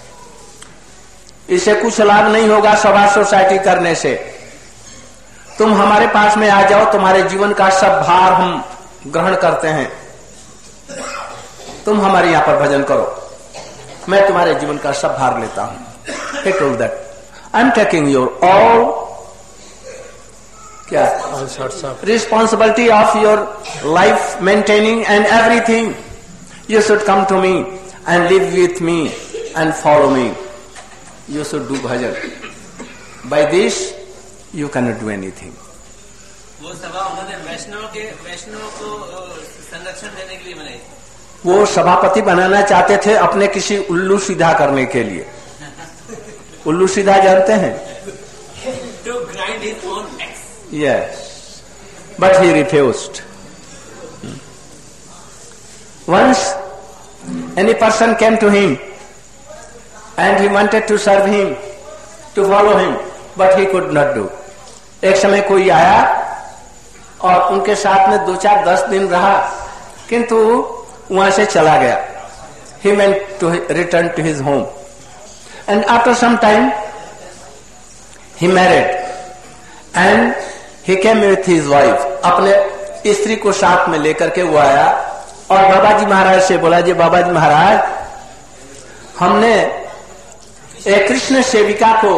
इससे कुछ लाभ नहीं होगा सभा सोसाइटी करने से। तुम हमारे पास में आ जाओ, तुम्हारे जीवन का सब भार हम ग्रहण करते हैं, तुम हमारे यहाँ पर भजन करो, मैं तुम्हारे जीवन का सब भार लेता हूं। He told that I am taking your all क्या all sorts of responsibility of your life maintaining and everything. You should come to me and live with me and follow me. You should do bhajan. By this you cannot do anything. वो सभा उन्होंने वैष्णव के वैष्णव को संरक्षण देने के लिए बनाई। वो सभापति बनाना चाहते थे अपने किसी उल्लू सीधा करने के लिए। उल्लू सीधा जानते हैं? To grind his own axe. Yes, but he refused. Once any person came to him and he wanted to serve him, to follow him, but he could not do. एक समय कोई आया और उनके साथ में दो चार दस दिन रहा, किंतु वहां से चला गया. He went to return to his home, and after some time he married and he came with his wife. अपने स्त्री को साथ में लेकर के वो आया और बाबा जी महाराज से बोला, जी बाबा जी महाराज, हमने एक कृष्ण सेविका को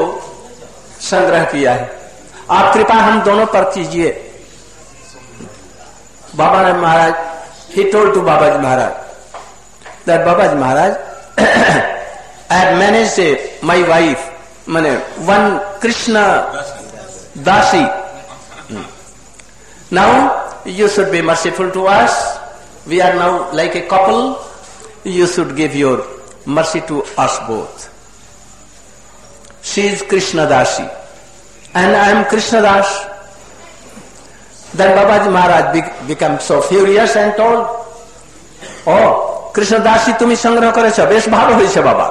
संग्रह किया है, आप कृपा हम दोनों पर कीजिए. Baba Maharaj, he told to Babaji Maharaj that Babaji Maharaj, I have managed uh, my wife, mane, one Krishna Dasi. Hmm. Now you should be merciful to us. We are now like a couple. You should give your mercy to us both. She is Krishna Dasi and I am Krishna Das. Then Babaji Maharaj be, became so furious and told, oh, Krishna Dasi তুমি সংগ্রহ করেছো, বেশ ভালো হয়েছে বাবা,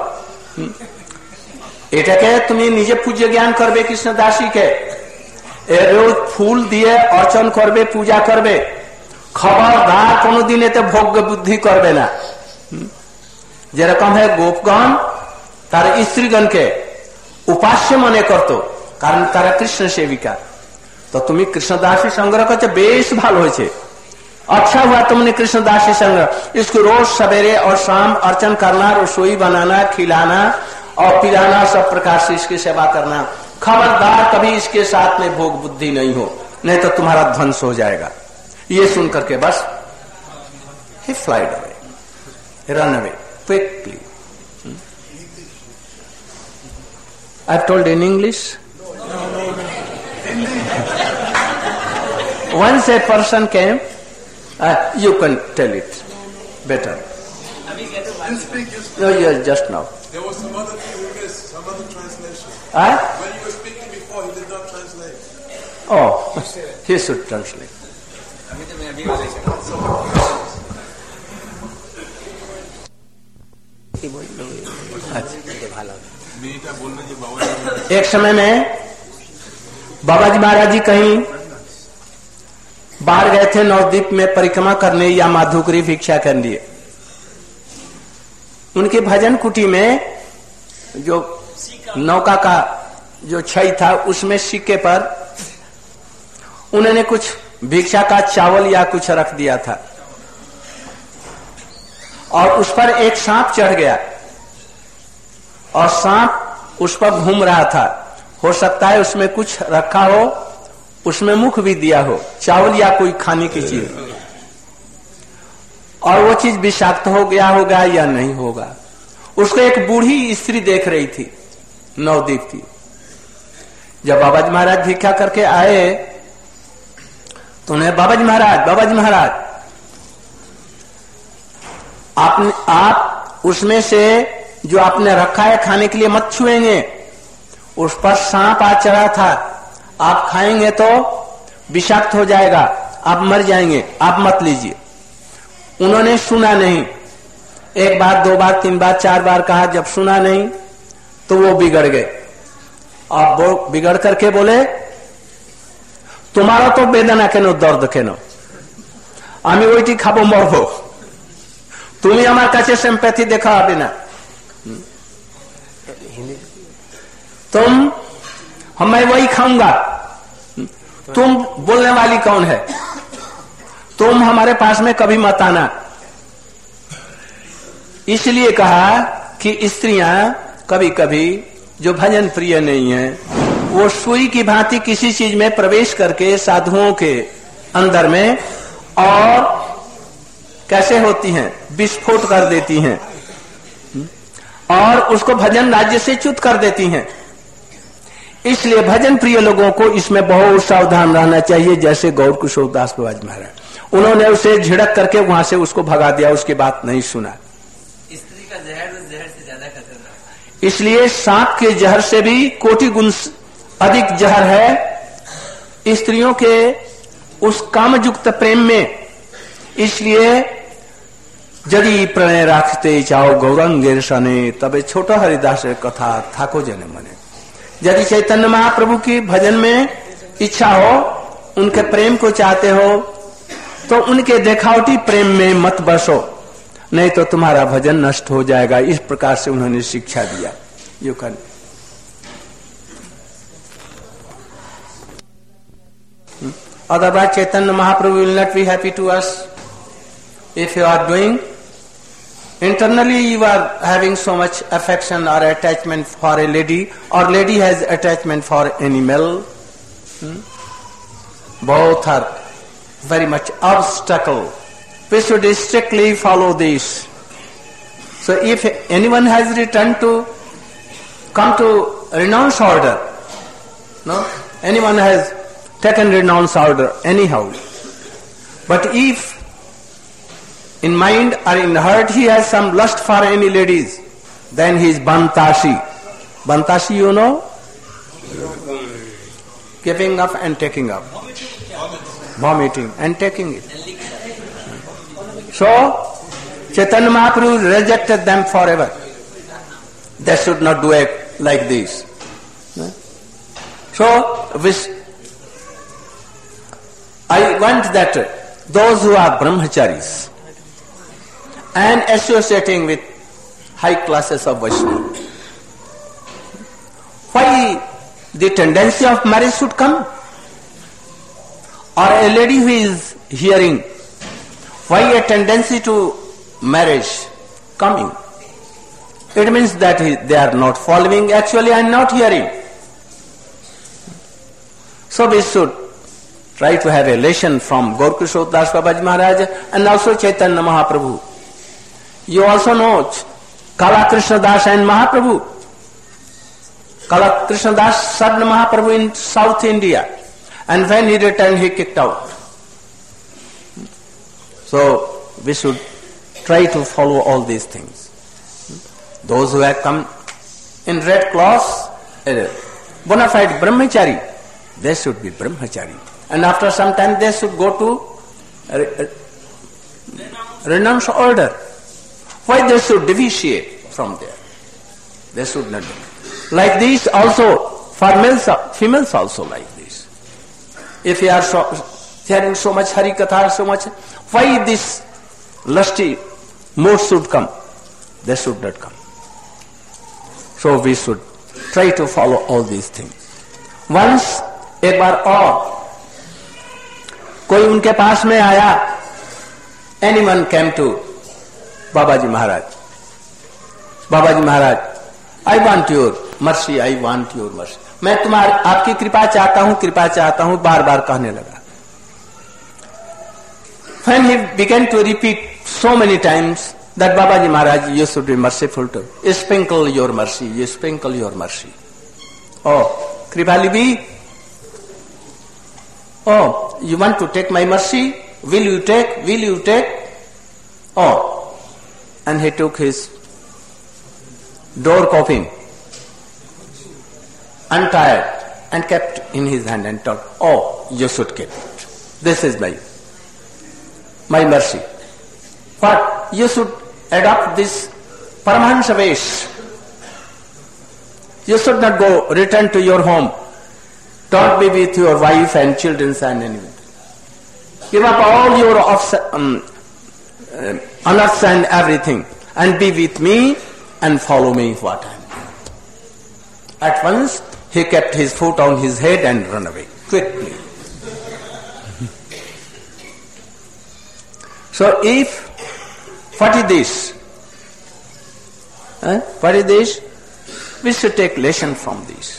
এটাকে তুমি নিজে পূজ্য জ্ঞান করবে কৃষ্ণ দাসীকে, রোজ ফুল দিয়ে অর্চন করবে, পূজা করবে, খবরদার কোনদিন এতে ভোগ্য বুদ্ধি করবে না। যেরকম হয় গোপগণ তার স্ত্রীগণকে উপাস্য মনে করত, কারণ তারা কৃষ্ণ সেবিকা। तो तुम्हें कृष्णदासी संग्रह करते बेश भालो होइछे, अच्छा हुआ तुमने कृष्णदासी संग्रह। इसको रोज सवेरे और शाम अर्चन करना, रसोई बनाना, खिलाना और पिलाना, सब प्रकार से इसकी सेवा करना। खबरदार कभी इसके साथ में भोग बुद्धि नहीं हो, नहीं तो तुम्हारा ध्वंस हो जाएगा। ये सुन करके बस he flied away, run away quickly. I've told in English. Once a person came, uh, you can tell it better. You speak, you speak. No, yes, just now. There was some other thing we missed, some other translation. Huh? When you were speaking before, he did not translate. Oh, he should translate. एक समय में बाबाजी महाराज जी कहीं बाहर गए थे, नवद्वीप में परिक्रमा करने या माधुकरी भिक्षा करने लिए। उनके भजन कुटी में जो नौका का जो छई था उसमें सिक्के पर उन्होंने कुछ भिक्षा का चावल या कुछ रख दिया था और उस पर एक सांप चढ़ गया और सांप उस पर घूम रहा था। हो सकता है उसमें कुछ रखा हो, उसमें मुख भी दिया हो, चावल या कोई खाने की चीज, और वो चीज विषाक्त हो गया होगा या नहीं होगा। उसको एक बूढ़ी स्त्री देख रही थी, नवद्वीप थी। जब बाबाजी महाराज भिक्षा करके आए तो उन्हें बाबाजी महाराज बाबाजी महाराज आपने आप उसमें से जो आपने रखा है खाने के लिए मत छुएंगे, उस पर सांप आ चढ़ा था, आप खाएंगे तो विषाक्त हो जाएगा, आप मर जाएंगे, आप मत लीजिए। उन्होंने सुना नहीं, एक बार दो बार तीन बार चार बार कहा, जब सुना नहीं तो वो बिगड़ गए और वो बिगड़ करके बोले तुम्हारा तो वेदना केनो दर्द केनो, आमी ওইটি খাবো মরবো, তুমি আমার কাছে सिंपैथी দেখাবে না, तुम हम मैं वही खाऊंगा, तुम बोलने वाली कौन है, तुम हमारे पास में कभी मत आना। इसलिए कहा कि स्त्रियां कभी कभी जो भजन प्रिय नहीं है वो सुई की भांति किसी चीज में प्रवेश करके साधुओं के अंदर में और कैसे होती हैं, विस्फोट कर देती हैं और उसको भजन राज्य से च्युत कर देती हैं। इसलिए भजन प्रिय लोगों को इसमें बहुत सावधान रहना चाहिए। जैसे गौर किशोर दास बाबाजी महाराज, उन्होंने उसे झिड़क करके वहां से उसको भगा दिया, उसकी बात नहीं सुना। स्त्री का जहर जहर से ज्यादा खतरनाक, इसलिए सांप के जहर से भी कोटि गुण अधिक जहर है स्त्रियों के उस कामयुक्त प्रेम में। इसलिए यदि प्रणय राखते चाहो गौरंगेर सने, तबे छोटा हरिदास कथा थाको जने मने। यदि चैतन्य महाप्रभु की भजन में इच्छा हो, उनके प्रेम को चाहते हो, तो उनके देखावटी प्रेम में मत बसो, नहीं तो तुम्हारा भजन नष्ट हो जाएगा। इस प्रकार से उन्होंने शिक्षा दिया। You can otherwise Chaitanya Mahaprabhu will not be happy to us. If you are doing internally, you are having so much affection or attachment for a lady, or lady has attachment for animal, hmm? both are very much obstacle. We should strictly follow this. So if anyone has returned to, come to renounce order, no? Anyone has taken renounce order anyhow. But if in mind or in heart he has some lust for any ladies, then he is bantashi. Bantashi, you know? Giving up and taking up. Vomiting and taking it. So, Chaitanya Mahaprabhu rejected them forever. They should not do it like this. So, this, I want that those who are brahmacharis and associating with high classes of Vaishnava, why the tendency of marriage should come? Or a lady who is hearing, why a tendency to marriage coming? It means that he, they are not following actually and not hearing. So we should try to have a lesson from Gaur Kishore Das Babaji Maharaj and also Chaitanya Mahaprabhu. You also know Kala Krishna Das and Mahaprabhu. Kala Krishna Das served Mahaprabhu in South India, and when he returned he kicked out. So we should try to follow all these things. Those who have come in red cloths, bona fide brahmachari, they should be brahmachari. And after some time they should go to re- renounce order. Why they should deviate from there? They should not do. Like this also, for males, females also like this. If you are so, hearing so much Hari Katha, so much, why this lusty mood should come? They should not come. So we should try to follow all these things. Once, एक बार और कोई उनके पास में आया, anyone came to Babaji Maharaj. Babaji Maharaj, I want your mercy, I want your mercy. मैं तुम्हारी आपकी कृपा चाहता हूं, कृपा चाहता हूं, बार बार कहने लगा. When he began to repeat so many times that Babaji Maharaj, you should be merciful to, you sprinkle your mercy, you sprinkle your mercy. Oh, Kripalibi, oh, you want to take my mercy? Will you take? Will you take? Oh, and he took his door coffin, untied, and kept in his hand and told, oh, you should keep it. This is my, my mercy. But you should adopt this Paramahansa Vesh. You should not go, return to your home. Don't be with your wife and children and anyone. Give up all your um, uh, honors and everything and be with me and follow me what I am doing. At once he kept his foot on his head and ran away quickly. So if, what is this? Huh? What is this? We should take lesson from this.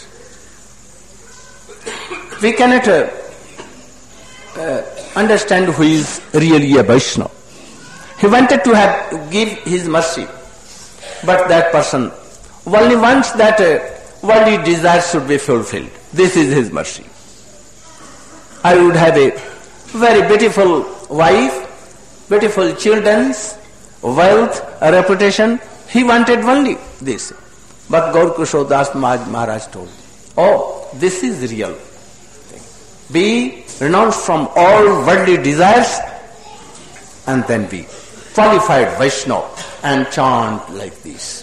We cannot uh, uh, understand who is really a Vaishnava. He wanted to have give his mercy, but that person only wants that uh, worldly desires should be fulfilled. This is his mercy. I would have a very beautiful wife, beautiful children, wealth, a reputation. He wanted only this. But Gaur Kishore Das Maharaj told, oh, this is real. Be renounced from all worldly desires and then be qualified Vaishnava and chant like this.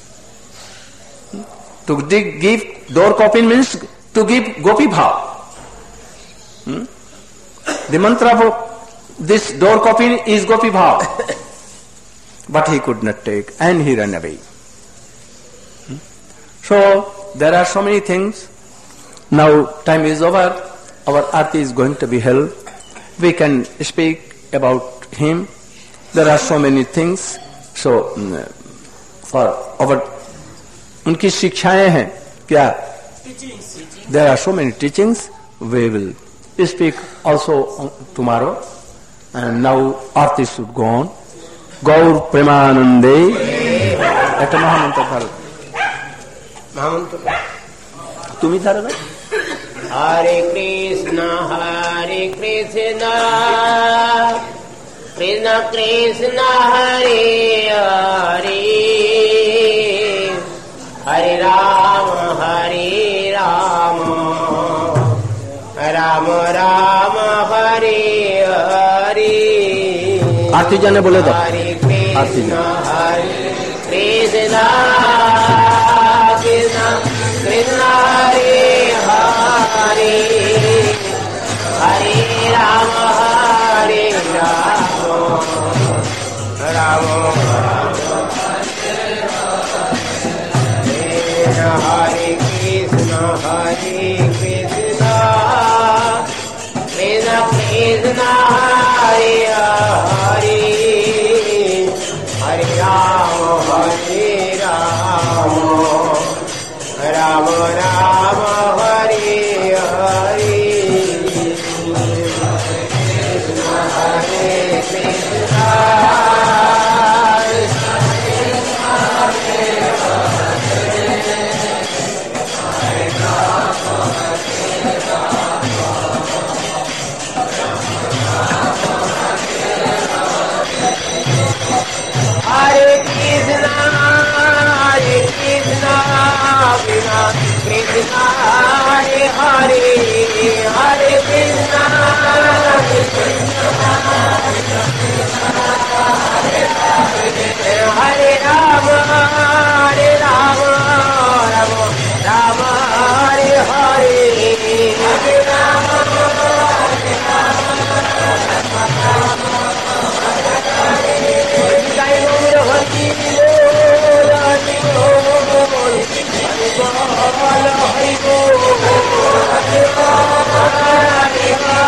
To give door copy means to give gopi bhav. Hmm? The mantra of this door copy is gopi bhav. But he could not take and he ran away. Hmm? So there are so many things. Now time is over. Our arti is going to be held. We can speak about him. There are so many things. So for our उनकी शिक्षाएं हैं क्या? There are so many teachings. We will speak also tomorrow. And now arti should go on. Gaur Premanande. একটা মহামন্ত্র ধরো। মহামন্ত্র তুমি ধরো না? হরে কৃষ্ণ হরে কৃষ্ণ কৃষ্ণ কৃষ্ণ হরে হরে হরে রাম হরে রাম রাম রাম হরে হরে। আরতি জানে বলে দাও। হরে কৃষ্ণ হরে কৃষ্ণ কৃষ্ণ কৃষ্ণ হরে হরে হরে রাম হরে রাম রাম হরে কৃষ্ণ হরে কৃষ্ণ কৃষ্ণ কৃষ্ণ হরে হরে হরে রাম হরে রাম রাম রাম হরে হরে কৃষ্ণ হরে Krishna Hare Krishna, Hare Krishna, Krishna Hare Hare, Hare Krishna, Hare Rama, Hare Rama, Rama Rama, Hare Hare, Hare Rama, Hare Rama, Jai Guru Hari Bol, Hari Bol, Hari Bol, Hari Bol, Hari Bol, Hari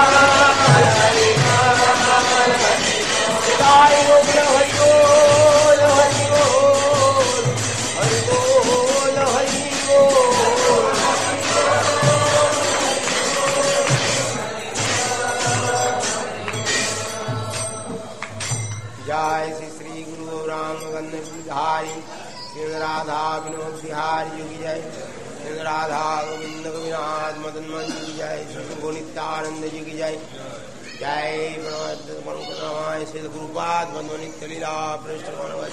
Jai Guru Hari Bol, Hari Bol, Hari Bol, Hari Bol. जय श्री श्री गुरु रामगंध बिहारी श्री राधा विनोद बिहारी योगी जय श्री राधा गोविंद गोविनाथ मदन मोहन योगी जय श्री गोनित्यानंद योगी जय जय प्रणमाय श्री गुरुपाद बंधु नित्य लीला पृष्ठ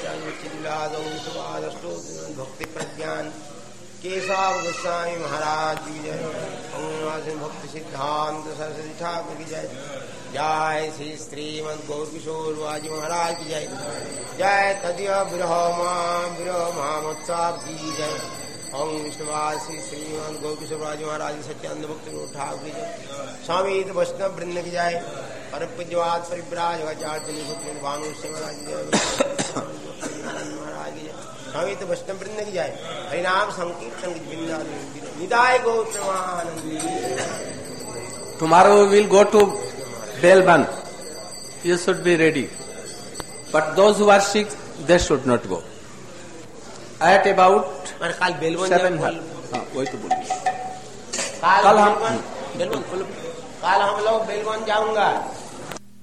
भक्ति प्रज्ञान केशव गोस्वामी महाराज की जय भक्ति सिद्धांत सरस्वती ठाकुर की जय जय श्री श्रीमद गौर किशोर वाजी महाराज की जय जय तदीय विरह विरह महामोत्सव की जय ओम विष्णुवाद श्री श्रीमद गौर किशोर वाजी महाराज सत्यानंद भक्ति ठाकुर की जय स्वामी वैष्णव वृंद की जय पर पूज्यवाद परिव्राज आचार्य भानु महाराज की जय महाराज की जय स्वामी वैष्णव वृंद की जय हरिनाम संकीर्तन निदाय गौर Premanand. Tomorrow we will go to Belban. You should be ready. But those who are sick, they should not go. At about कल बेलवन seven. हाँ, वही तो बोलिए। कल हम बेलवन कल हम लोग बेलवन जाऊंगा।